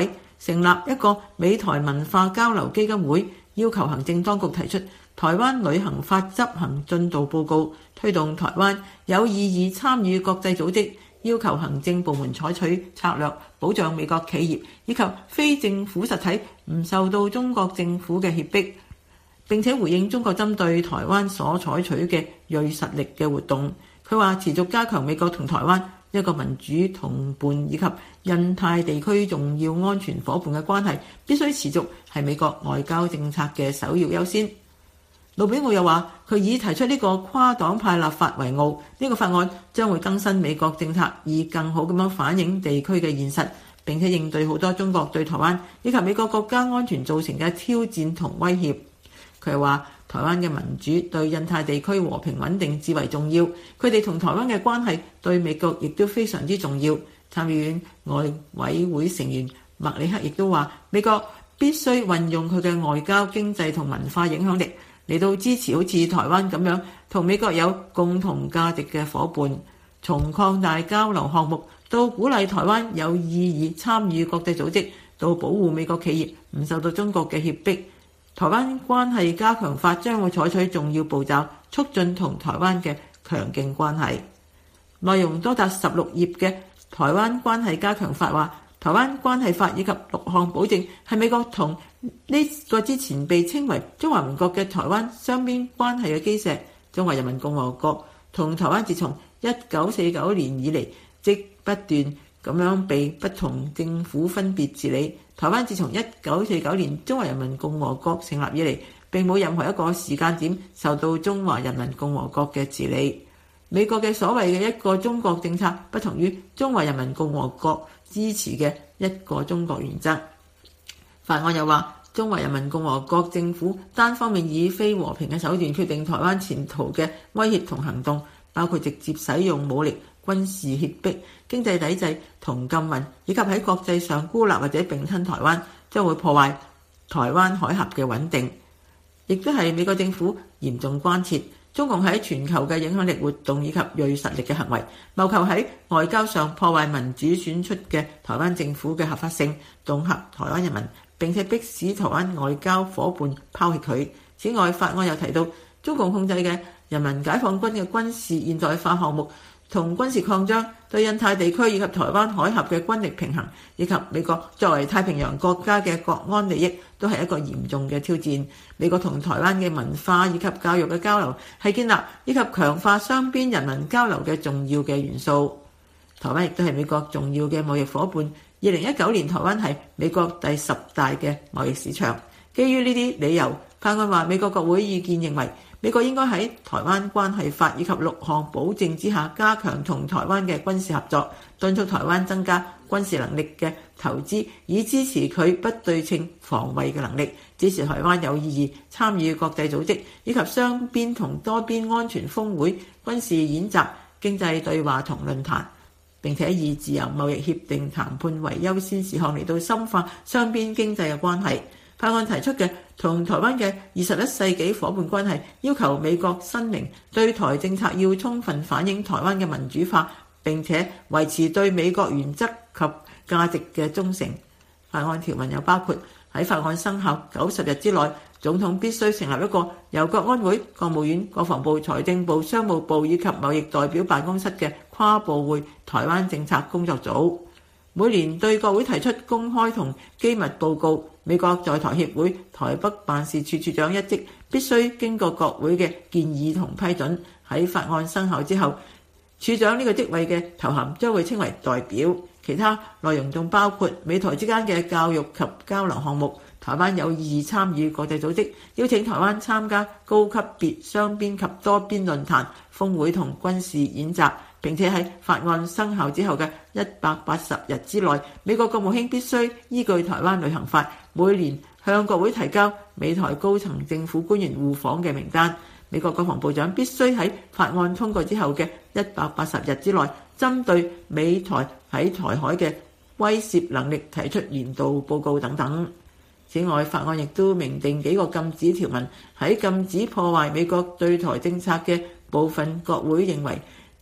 成立一個美台文化交流基金會，要求行政當局提出台灣旅行法執行進度報告，推動台灣有意義參與國際組織，要求行政部門採取策略保障美國企業以及非政府實體唔受到中國政府嘅脅迫，並且回應中國針對台灣所採取嘅銳實力嘅活動。佢話持續加強美國同台灣一個民主同伴以及印太地區重要安全夥伴嘅關係必須持續係美國外交政策嘅首要優先。盧比奧又話，佢以提出呢個跨黨派立法為傲，呢個法案將會更新美國政策，以更好咁樣反映地區嘅現實，並且應對好多中國對台灣以及美國國家安全造成嘅挑戰同威脅。佢又話，台灣嘅民主對印太地區和平穩定至為重要，佢哋同台灣嘅關係對美國亦都非常之重要。參議院外委會成員麥里克亦都話，美國必須運用佢嘅外交、經濟同文化影響力嚟到支持好似台灣咁樣同美國有共同價值嘅夥伴，從擴大交流項目到鼓勵台灣有意義參與國際組織，到保護美國企業唔受到中國嘅脅迫。台灣關係加強法將會採取重要步驟，促進同台灣嘅強勁關係。內容多達十六頁嘅台灣關係加強法話，台灣關係法以及六項保證係美國同呢個之前被稱為中華民國嘅台灣雙邊關係嘅基石。中華人民共和國同台灣自從一九四九年以嚟，即不斷咁樣被不同政府分別治理。台灣自從一九四九年中華人民共和國成立以嚟，並冇任何一個時間點受到中華人民共和國嘅治理。美國嘅所謂嘅一個中國政策，不同於中華人民共和國支持嘅一個中國原則。法案又話，中華人民共和國政府單方面以非和平嘅手段決定台灣前途嘅威脅同行動，包括直接使用武力、軍事脅迫、經濟抵制同禁運，以及喺國際上孤立或者併吞台灣，將會破壞台灣海峽嘅穩定，亦都係美國政府嚴重關切中共喺全球嘅影響力活動以及銳實力嘅行為，謀求喺外交上破壞民主選出嘅台灣政府嘅合法性，恫嚇台灣人民，並且迫使台灣外交夥伴拋棄佢。此外，法案又提到中共控制嘅人民解放軍嘅軍事現代化項目同軍事擴張對印太地區以及台灣海峽嘅軍力平衡，以及美國作為太平洋國家嘅國安利益，都係一個嚴重嘅挑戰。美國同台灣嘅文化以及教育嘅交流係建立以及強化雙邊人民交流嘅重要嘅元素。台灣亦都係美國重要嘅貿易夥伴。二零一九年台灣係美國第十大嘅貿易市場。基於呢啲理由，法案話美國國會意見認為，美國應該喺台灣關係法以及六項保證之下，加強同台灣嘅軍事合作，敦促台灣增加軍事能力嘅投資，以支持佢不對稱防衛嘅能力，支持台灣有意義參與國際組織以及雙邊同多邊安全峰會、軍事演習、經濟對話同論壇，並且以自由貿易協定談判為優先事項嚟到深化雙邊經濟嘅關係。法案提出嘅同台灣嘅二十一世紀夥伴關係，要求美國申明對台政策要充分反映台灣嘅民主化，並且維持對美國原則及價值嘅忠誠。法案條文又包括喺法案生效九十日之內，總統必須成立一個由國安會、國務院、國防部、財政部、商務部以及貿易代表辦公室嘅跨部會台灣政策工作組，每年對國會提出公開同機密報告。美國在台協會台北辦事處處長一職必須經過國會嘅建議同批准。喺法案生效之後，處長呢個職位嘅頭銜將會稱為代表。其他內容仲包括美台之間嘅教育及交流項目，台灣有意義參與國際組織，邀請台灣參加高級別雙邊及多邊論壇、峰會同軍事演習。並且喺法案生效之後嘅一百八十日之內，美國國務卿必須依據台灣旅行法，每年向國會提交美台高層政府官員互訪嘅名單。美國國防部長必須喺法案通過之後嘅一百八十日之內，針對美台喺台海嘅威懾能力提出年度報告等等。此外，法案亦都明定幾個禁止條文，喺禁止破壞美國對台政策嘅部分國會認為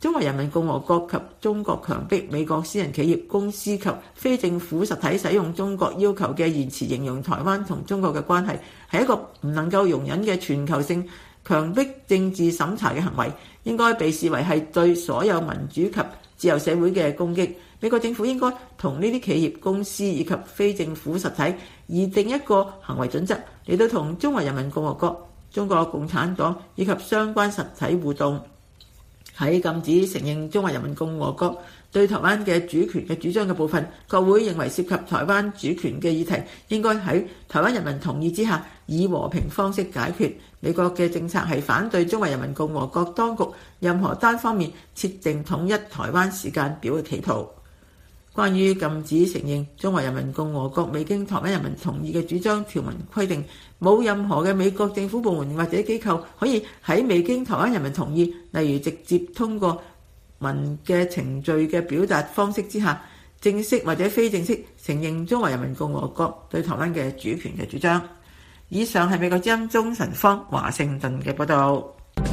中華人民共和國及中國強迫美國私人企業、公司及非政府實體使用中國要求嘅言辭形容台灣同中國嘅關係，係一個唔能夠容忍嘅全球性強迫政治審查嘅行為，應該被視為係對所有民主及自由社會嘅攻擊。美國政府應該同呢啲企業、公司以及非政府實體擬定一個行為準則，嚟到同中華人民共和國、中國共產黨以及相關實體互動。喺禁止承認中華人民共和國對台灣嘅主權嘅主張嘅部分，國會認為涉及台灣主權嘅議題應該喺台灣人民同意之下，以和平方式解決。美國嘅政策係反對中華人民共和國當局任何單方面設定統一台灣時間表嘅企圖。關於禁止承認中華人民共和國未經台灣人民同意嘅主張條文規定，冇任何嘅美國政府部門或者機構可以喺未經台灣人民同意，例如直接通過文嘅程序嘅表達方式之下，正式或者非正式承認中華人民共和國對台灣嘅主權嘅主張。以上係美國之音中神方華盛頓嘅報導。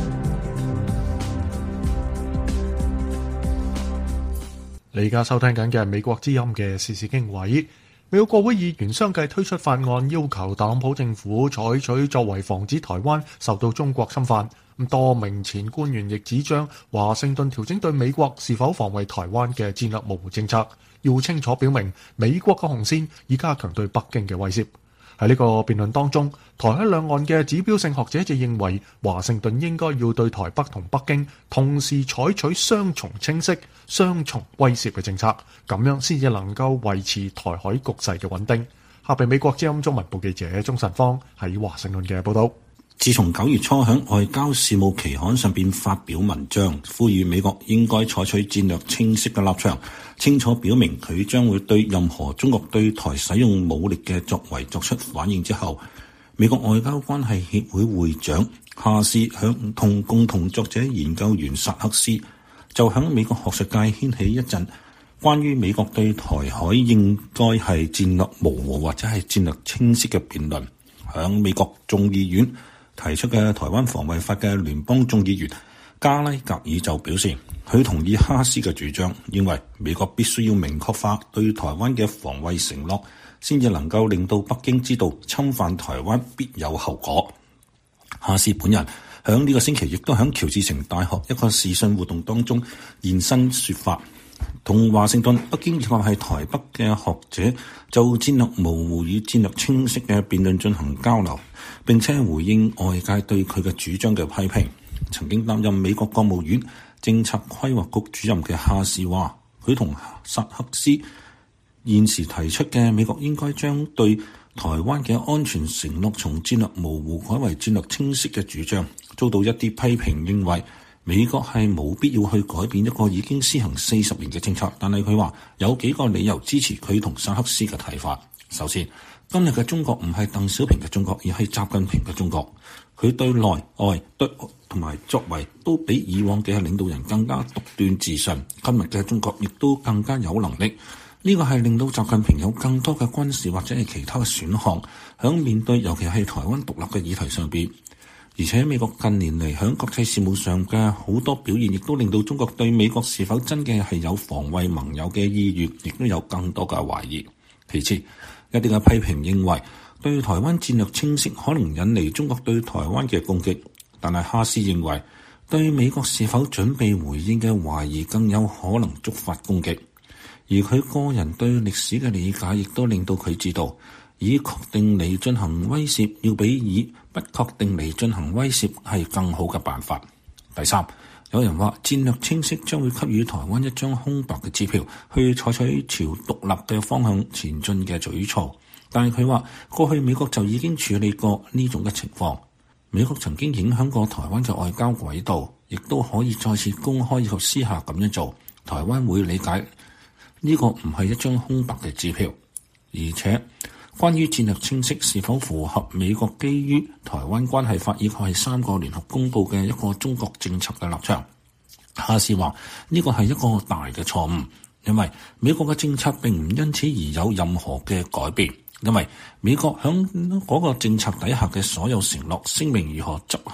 你而家收聽緊嘅係美國之音嘅時事經緯。美國國會議員相繼推出法案，要求特朗普政府採取作為防止台灣受到中國侵犯。咁多名前官員亦主張華盛頓調整對美國是否防衛台灣嘅戰略模糊政策，要清楚表明美國嘅紅線，以加強對北京嘅威懾。喺呢個辯論當中，台海兩岸嘅指標性學者就認為，華盛頓應該要對台北同北京同時採取雙重清晰、雙重威懾嘅政策，咁樣先至能夠維持台海局勢嘅穩定。下邊美國之音中文部記者鍾晨芳喺華盛頓嘅報道。 自從九月初喺外交事務期刊上邊發表文章，呼籲美國應該採取戰略清晰嘅立場，清楚表明佢將會對任何中國對台使用武力嘅作為作出反應之後，美國外交關係協會會長夏斯響同共同作者研究員薩克斯就響美國學術界掀起一陣關於美國對台海應該係戰略模糊或者係戰略清晰嘅辯論。響美國眾議院提出嘅台灣防衛法嘅聯邦眾議員加拉格爾就表示，佢同意哈斯嘅主張，認為美國必須要明確化對台灣嘅防衛承諾，先至能夠令到北京知道侵犯台灣必有後果。哈斯本人響呢個星期亦都響喬治城大學一個視訊活動當中現身說法，同華盛頓、北京以及係台北嘅學者就戰略模糊與戰略清晰嘅辯論進行交流，並且回應外界對佢嘅主張嘅批評。曾經擔任美國國務院政策規劃局主任嘅哈斯話，佢同薩克斯現時提出嘅美國應該將對台灣嘅安全承諾從戰略模糊改為戰略清晰嘅主張，遭到一啲批評，認為美國係冇必要去改變一個已經施行四十年嘅政策。但係佢話有幾個理由支持佢同薩克斯嘅睇法。首先，今日嘅中國唔係鄧小平嘅中國，而係習近平嘅中國。佢對內外對同埋作為都比以往嘅領導人更加獨斷自信。今日嘅中國亦都更加有能力。呢個係令到習近平有更多嘅軍事或者係其他嘅選項響面對尤其係台灣獨立嘅議題上邊。而且美國近年嚟響國際事務上嘅好多表現，亦都令到中國對美國是否真嘅係有防衛盟友嘅意願，亦都有更多嘅懷疑。其次，一啲嘅批評認為對台灣戰略清晰可能引嚟中國對台灣嘅攻擊，但係哈斯認為對美國是否準備回應嘅懷疑更有可能觸發攻擊。而佢個人對歷史嘅理解亦都令到佢知道，以確定嚟進行威懾要比以不確定嚟進行威懾係更好嘅辦法。第三，有人話戰略清晰將會給予台灣一張空白嘅支票，去採取朝獨立嘅方向前進嘅舉措。但係佢話過去美國就已經處理過呢種嘅情況，美國曾經影響過台灣嘅外交軌道，亦都可以再次公開以及私下咁樣做。台灣會理解呢個唔係一張空白嘅支票。而且關於戰略清晰是否符合美國基於台灣關係法以及係三個聯合公佈嘅一個中國政策嘅立場，哈斯話呢個係一個大嘅錯誤，因為美國嘅政策並唔因此而有任何嘅改變，因為美國響嗰個政策底下嘅所有承諾聲明如何執行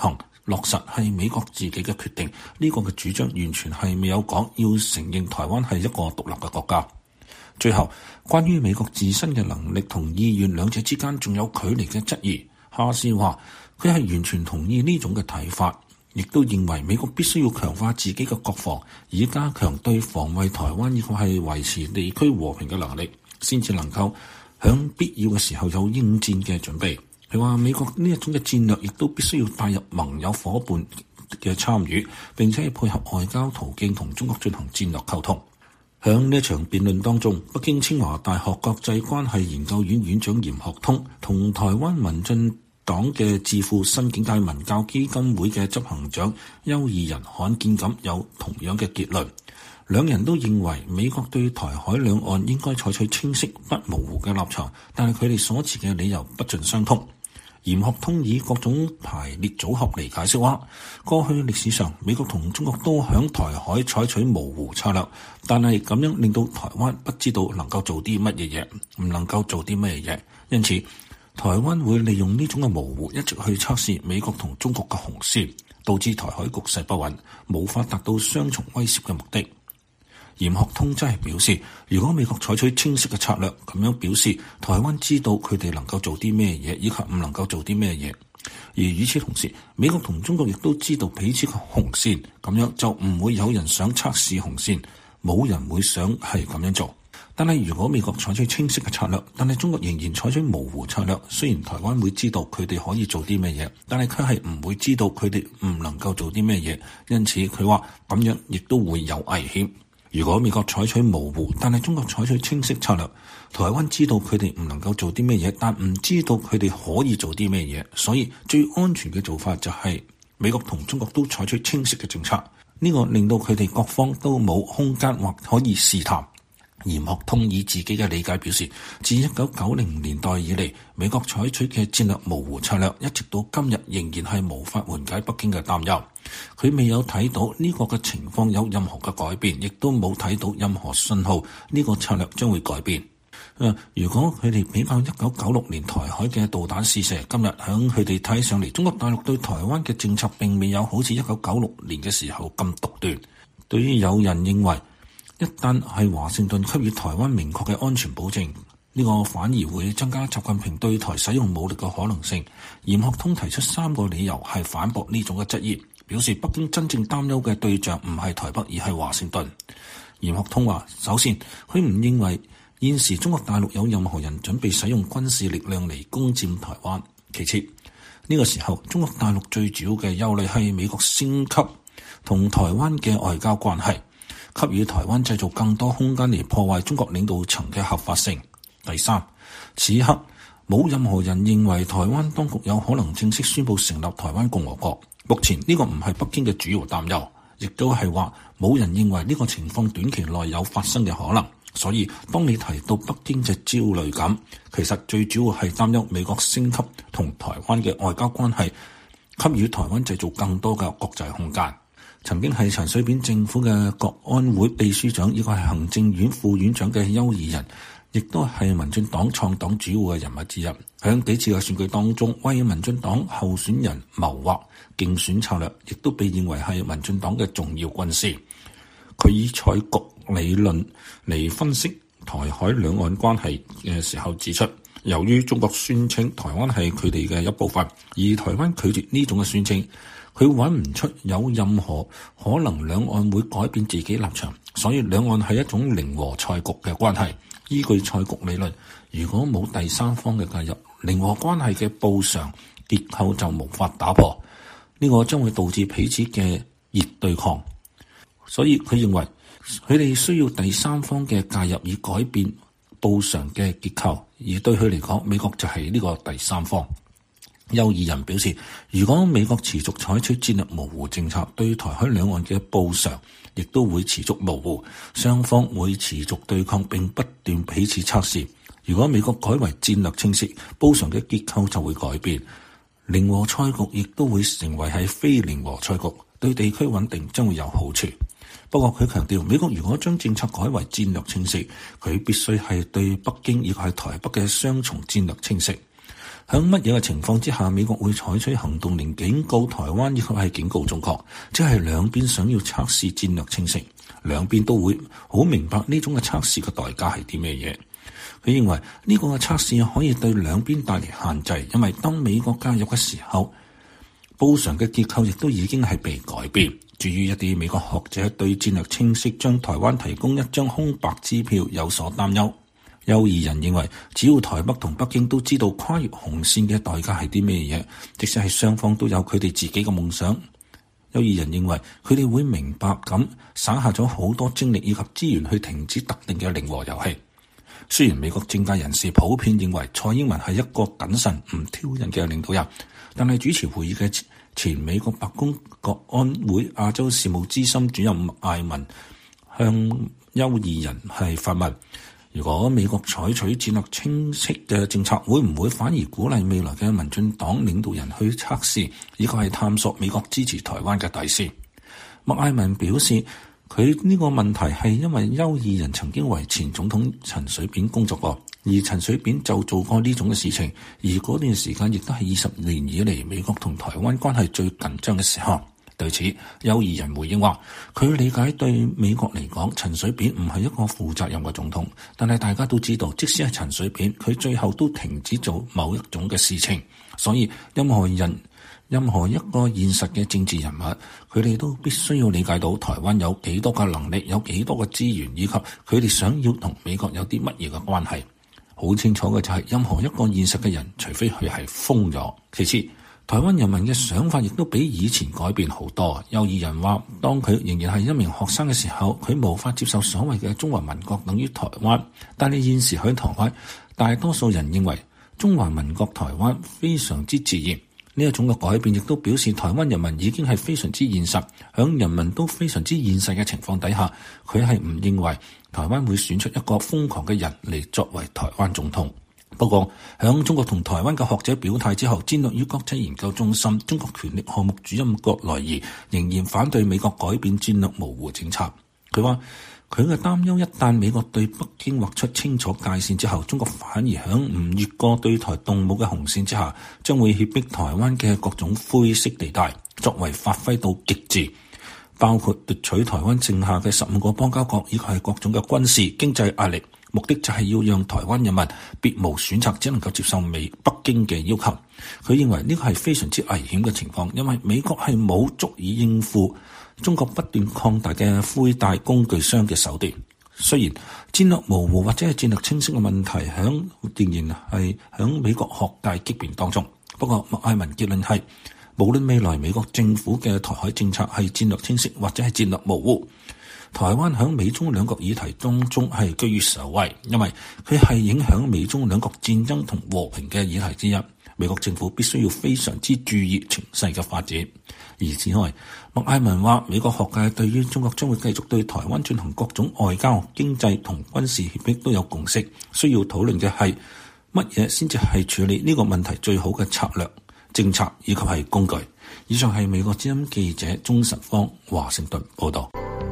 落實係美國自己嘅決定，呢個嘅主張完全係未有講要承認台灣係一個獨立嘅國家。最後，關於美國自身嘅能力同意願兩者之間仲有距離嘅質疑，哈斯話佢係完全同意呢種嘅睇法，亦都認為美國必須要強化自己嘅國防，以加強對防衛台灣以及係維持地區和平嘅能力，先至能夠響必要嘅時候有應戰嘅準備。佢話美國呢一種嘅戰略亦都必須要帶入盟友夥伴嘅參與，並且配合外交途徑同中國進行戰略溝通。響呢一場辯論當中，北京清華大學國際關係研究院院長嚴學通同台灣民進黨嘅智庫新境界文教基金會嘅執行長邱義仁罕見咁有同樣嘅結論。兩人都認為美國對台海兩岸應該採取清晰不模糊嘅立場，但係佢哋所持嘅理由不盡相同。嚴學通以各種排列組合嚟解釋話，過去歷史上美國同中國都響台海採取模糊策略，但係咁樣令到台灣不知道能夠做啲乜嘢嘢，唔能夠做啲乜嘢嘢，因此台灣會利用呢種嘅模糊一直去測試美國同中國嘅紅線，導致台海局勢不穩，無法達到雙重威懾嘅目的。嚴學通真係表示，如果美國採取清晰嘅策略，咁樣表示台灣知道佢哋能夠做啲咩嘢，以及唔能夠做啲咩嘢。而與此同時，美國同中國亦都知道彼此嘅紅線，咁樣就唔會有人想測試紅線，冇人會想係咁樣做。但係如果美國採取清晰嘅策略，但係中國仍然採取模糊策略，雖然台灣會知道佢哋可以做啲咩嘢，但係佢係唔會知道佢哋唔能夠做啲咩嘢。因此佢話咁樣亦都會有危險。如果美國採取模糊，但係中國採取清晰策略，台灣知道佢哋唔能夠做啲咩嘢，但唔知道佢哋可以做啲咩嘢，所以最安全嘅做法就係美國同中國都採取清晰嘅政策，呢個令到佢哋各方都冇空間或可以試探。嚴學通以自己嘅理解表示，自一九九零年代以嚟，美國採取嘅戰略模糊策略，一直到今日仍然係無法緩解北京嘅擔憂。佢未有睇到呢個嘅情況有任何嘅改變，亦都冇睇到任何信號呢個策略將會改變。呃、如果佢哋比較一九九六年台海嘅導彈試射，今日響佢哋睇上嚟，中國大陸對台灣嘅政策並未有好似一九九六年嘅時候咁獨斷。對於有人認為，一旦係華盛頓給予台灣明確嘅安全保證，呢個反而會增加習近平對台使用武力嘅可能性。嚴學通提出三個理由係反駁呢種嘅質疑，表示北京真正擔憂嘅對象唔係台北而係華盛頓。嚴學通話，首先佢唔認為現時中國大陸有任何人準備使用軍事力量嚟攻佔台灣。其次，呢個時候中國大陸最主要嘅憂慮係美國升級同台灣嘅外交關係，給予台灣製造更多空間嚟破壞中國領導層嘅合法性。第三，此刻冇任何人認為台灣當局有可能正式宣布成立台灣共和國。目前呢個唔係北京嘅主要擔憂，亦都係話冇人認為呢個情況短期內有發生嘅可能。所以當你提到北京嘅焦慮感，其實最主要係擔憂美國升級同台灣嘅外交關係，給予台灣製造更多嘅國際空間。曾經係陳水扁政府嘅國安會秘書長，呢個係行政院副院長嘅邱義仁，亦都係民進黨創黨主要嘅人物之一。喺幾次嘅選舉當中，為民進黨候選人謀劃競選策略，亦都被認為係民進黨嘅重要軍師。佢以賽局理論嚟分析台海兩岸關係嘅時候指出，由於中國宣稱台灣係佢哋嘅一部分，而台灣拒絕呢種嘅宣稱，佢揾唔出有任何可能兩岸會改變自己立場，所以兩岸係一種零和賽局嘅關係。依據賽局理論，如果冇第三方嘅介入，零和關係嘅報償結構就無法打破，呢個將會導致彼此嘅熱對抗。所以佢認為佢哋需要第三方嘅介入以改變報償嘅結構，而對佢嚟講，美國就係呢個第三方。邱義仁表示，如果美國持續採取戰略模糊政策，對台海兩岸嘅報償亦都會持續模糊，雙方會持續對抗並不斷彼此測試。如果美國改為戰略清晰，報償嘅結構就會改變，零和賽局亦都會成為係非零和賽局，對地區穩定將會有好處。不過佢強調，美國如果將政策改為戰略清晰，佢必須係對北京以及係台北嘅雙重戰略清晰。 喺乜嘢嘅情況之下，美國會採取行動嚟警告台灣，以及係警告中國，即係兩邊想要測試戰略清晰，兩邊都會好明白呢種嘅測試嘅代價係啲咩嘢。佢認為呢個嘅測試可以對兩邊帶嚟限制，因為當美國加入嘅時候，報償嘅結構亦都已經係被改變。至於一啲美國學者對戰略清晰將台灣提供一張空白支票有所擔憂。邱義仁認為，只要台北同北京都知道跨越紅線嘅代價係啲咩嘢，即使係雙方都有佢哋自己嘅夢想。邱義仁認為，佢哋會明白咁省下咗好多精力以及資源去停止特定嘅零和遊戲。雖然美國政界人士普遍認為蔡英文係一個謹慎唔挑釁嘅領導人，但係主持會議嘅前美國白宮國安會亞洲事務資深主任麥艾文向邱義仁係發問：如果美國採取戰略清晰嘅政策，會唔會反而鼓勵未來嘅民進黨領導人去測試，以及係探索美國支持台灣嘅底線？麥艾文表示，佢呢個問題係因為邱義仁曾經為前總統陳水扁工作過，而陳水扁就做過呢種嘅事情，而嗰段時間亦都係二十年以嚟美國同台灣關係最緊張嘅時候。對此，邱義仁回應話，佢理解對美國嚟講，陳水扁唔係一個負責任嘅總統，但係大家都知道，即使係陳水扁，佢最後都停止做某一種嘅事情。所以任何人、任何一個現實嘅政治人物，佢哋都必須要理解到台灣有幾多嘅能力，有幾多嘅資源，以及佢哋想要同美國有啲乜嘢嘅關係。好清楚嘅就係，任何一個現實嘅人，除非佢係瘋咗。其次，台灣人民嘅想法亦都比以前改變好多。邱義仁話，當佢仍然係一名學生嘅時候，佢無法接受所謂嘅中華民國等於台灣，但係現時喺台灣，大多數人認為中華民國台灣非常之自然。呢一種嘅改變亦都表示台灣人民已經係非常之現實，響人民都非常之現實嘅情況底下，佢係唔認為台灣會選出一個瘋狂嘅人嚟作為台灣總統。不過，響中國同台灣嘅學者表態之後，戰略與國際研究中心中國權力項目主任葛來儀仍然反對美國改變戰略模糊政策。佢話佢嘅擔憂，一旦美國對北京劃出清楚界線之後，中國反而響唔越過對台動武嘅紅線之下，將會脅迫台灣嘅各種灰色地帶，作為發揮到極致，包括奪取台灣剩下嘅十五個邦交國，以及係各種嘅軍事經濟壓力。目的就係要讓台灣人民別無選擇，只能夠接受美北京嘅要求。佢認為呢個係非常之危險嘅情況，因為美國係冇足以應付中國不斷擴大嘅灰帶工具箱嘅手段。雖然戰略模糊或者係戰略清晰嘅問題響仍然係響美國學界激辯當中，不過麥艾文結論係，無論未來美國政府嘅台海政策係戰略清晰或者係戰略模糊，台灣響美中兩國議題當中係居於首位，因為佢係影響美中兩國戰爭同和平嘅議題之一。美國政府必須要非常之注意情勢嘅發展。而此外，麥艾文話，美國學界對於中國將會繼續對台灣進行各種外交、經濟同軍事脅迫都有共識，需要討論嘅係乜嘢先至係處理呢個問題最好嘅策略、政策以及係工具。以上係美國之音記者鍾實方華盛頓報道。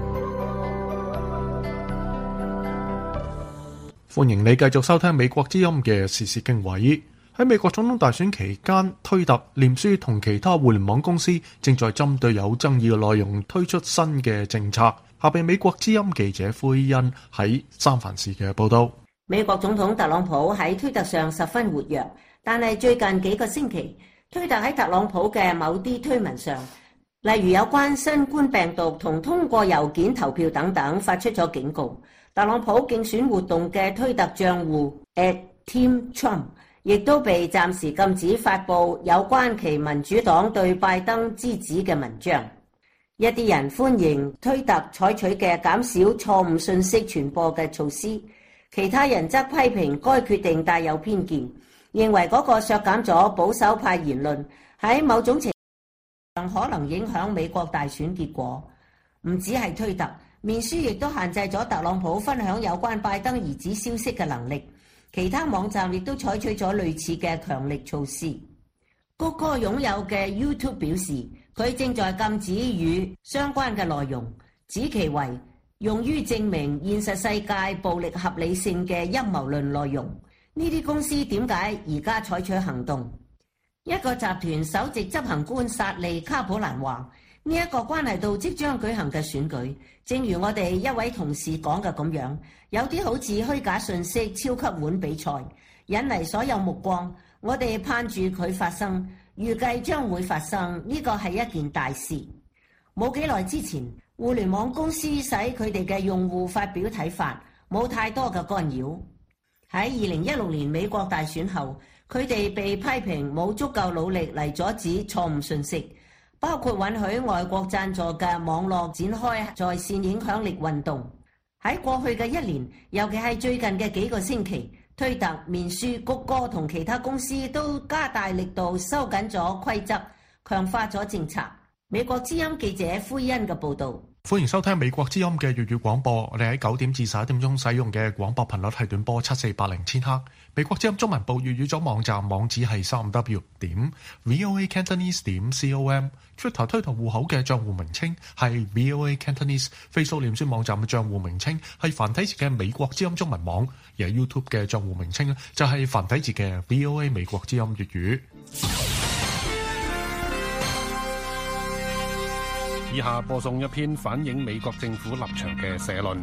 歡迎你繼續收聽美國之音嘅時事經緯。喺美國總統大選期間，推特、臉書同其他互聯網公司正在針對有爭議嘅內容推出新嘅政策。下邊美國之音記者灰恩喺三藩市嘅報道。 美國總統特朗普喺推特上十分活躍，但係最近幾個星期，推特喺特朗普嘅某啲推文上，例如有關新冠病毒同通過郵件投票等等，發出咗警告。特朗普競選活動嘅推特賬戶 at Team Trump 亦都被暫時禁止發布有關其民主黨對拜登之子嘅文章。一啲人歡迎推特採取嘅減少錯誤信息傳播嘅措施，其他人則批評該決定帶有偏見，認為嗰個削減咗保守派言論喺某種程度上可能影響美國大選結果。唔止係推特，面書亦都限制咗特朗普分享有關拜登兒子消息嘅能力，其他網站亦都採取咗類似嘅強力措施。谷歌擁有嘅 YouTube 表示，佢正在禁止與相關嘅內容，指其為用於證明現實世界暴力合理性嘅陰謀論內容。 呢啲公司點解而家採取行動？一個集團首席執行官薩利卡普蘭話：呢一個關係到即將舉行嘅選舉，正如我哋一位同事講嘅咁樣，有啲好似虛假信息超級碗比賽，引嚟所有目光。我哋盼住佢發生，預計將會發生，呢個係一件大事。冇幾耐之前，互聯網公司使佢哋嘅用戶發表睇法，冇太多嘅干擾。喺二零一六年美國大選後，佢哋被批評冇足夠努力嚟阻止錯誤信息，包括允許外國贊助嘅網絡展開在線影響力運動。喺過去嘅一年，尤其係最近嘅幾個星期，推特、面書、谷歌同其他公司都加大力度收緊咗規則，強化咗政策。美國之音記者灰恩嘅報導。 歡迎收聽美國之音嘅粵語廣播。我哋喺九點至十一點鐘使用嘅廣播頻率係短波七四八零千赫。美國之音中文部粵語組網站網址係三 w 點 voa cantonese 點 com。Twitter 推特戶口嘅賬戶名稱係 voa cantonese。Facebook 臉書網站嘅賬戶名稱係繁體字嘅美國之音中文網。而 YouTube 嘅賬戶名稱就係繁體字嘅 voa 美國之音粵語。 以下播送一篇反映美國政府立場嘅社論。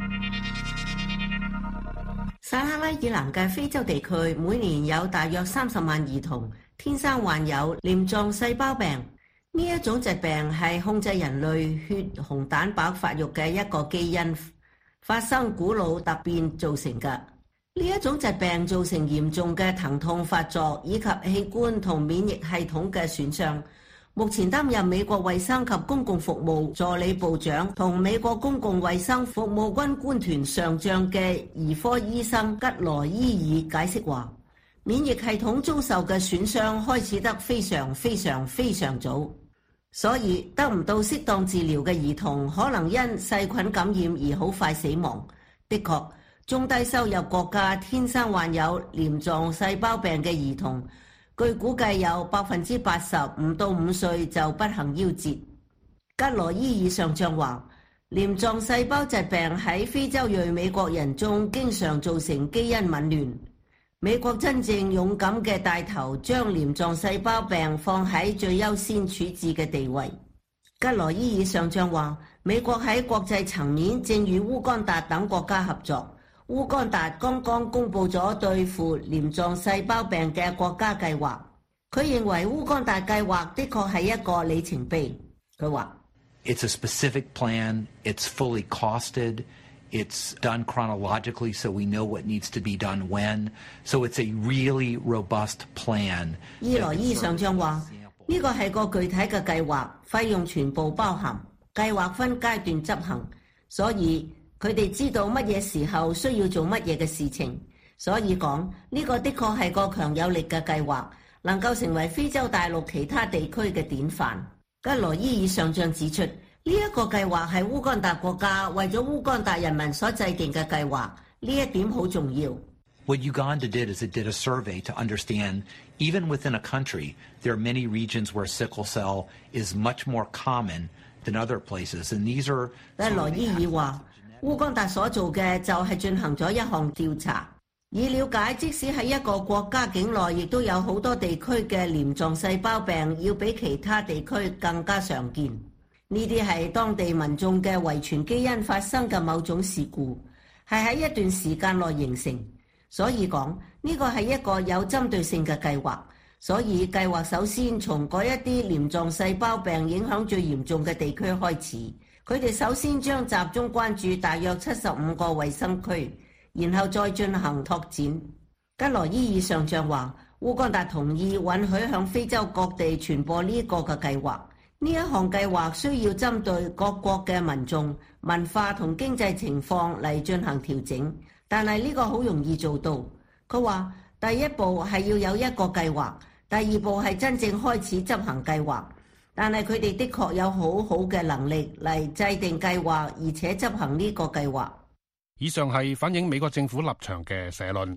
撒哈拉以南嘅非洲地區每年有大約三十萬兒童天生患有黏狀細胞病，呢一種疾病係控制人類血紅蛋白發育嘅一個基因發生古老突變造成嘅。呢一種疾病造成嚴重嘅疼痛發作以及器官同免疫系統嘅損傷。目前擔任美國衛生及公共服務助理部長同美國公共衛生服務軍官團上將嘅兒科醫生吉羅伊爾解釋話，免疫系統遭受嘅損傷開始得非常非常非常早，所以得唔到適當治療嘅兒童可能因細菌感染而好快死亡。的確，中低收入國家天生患有黏狀細胞病嘅兒童，據估計有百分之八十五到五歲就不幸夭折。吉羅伊爾上將話，黏狀細胞疾病喺非洲裔美國人中經常造成基因紊亂。美國真正勇敢嘅帶頭將黏狀細胞病放喺最優先處置嘅地位。吉羅伊爾上將話，美國喺國際層面正與烏干達等國家合作。烏干達剛剛公布咗對付黏狀細胞病嘅國家計劃，佢認為烏干達計劃的確係一個里程碑。佢話 It's a specific plan, it's fully costed, it's done chronologically so we know what needs to be done when, so it's a really robust plan. 伊羅伊上將話，呢個係個具體嘅計劃，費用全部包含，計劃分階段執行，所以佢哋知道乜嘢時候需要做乜嘢嘅事情，所以講呢個的確係個強有力嘅計劃，能夠成為非洲大陸其他地區嘅典範。吉羅伊爾上將指出，呢一個計劃係烏干達國家為咗烏干達人民所制定嘅計劃，呢一點好重要。 What Uganda did is it did a survey to understand, even within a country, there are many regions where sickle cell is much more common than other places, and these are... 吉羅伊爾話，烏干達所做嘅就係進行咗一項調查，以了解即使喺一個國家境內，亦都有好多地區嘅黏狀細胞病要比其他地區更加常見。呢啲係當地民眾嘅遺傳基因發生嘅某種事故，係喺一段時間內形成。所以講呢個係一個有針對性嘅計劃。所以計劃首先從嗰一啲黏狀細胞病影響最嚴重嘅地區開始。佢哋首先將集中關注大約七十五個衛生區，然後再進行拓展。吉羅伊爾上將話，烏干達同意允許向非洲各地傳播呢個嘅計劃。呢一項計劃需要針對各國嘅民眾、文化同經濟情況嚟進行調整，但係呢個好容易做到。佢話第一步係要有一個計劃，第二步係真正開始執行計劃。但係佢哋的確有好好嘅能力嚟制定計劃，而且執行呢個計劃。 以上係反映美國政府立場嘅社論。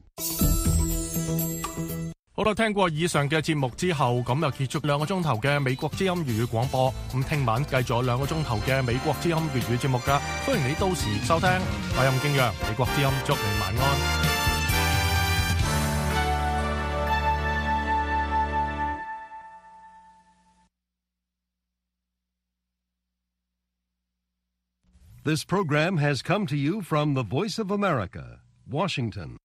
好啦，聽過以上嘅節目之後，咁又結束兩個鐘頭嘅美國之音粵語廣播。咁聽晚繼續兩個鐘頭嘅美國之音粵語節目㗎，歡迎你到時收聽。我係任敬揚，美國之音祝你晚安。 This program has come to you from the Voice of America, Washington.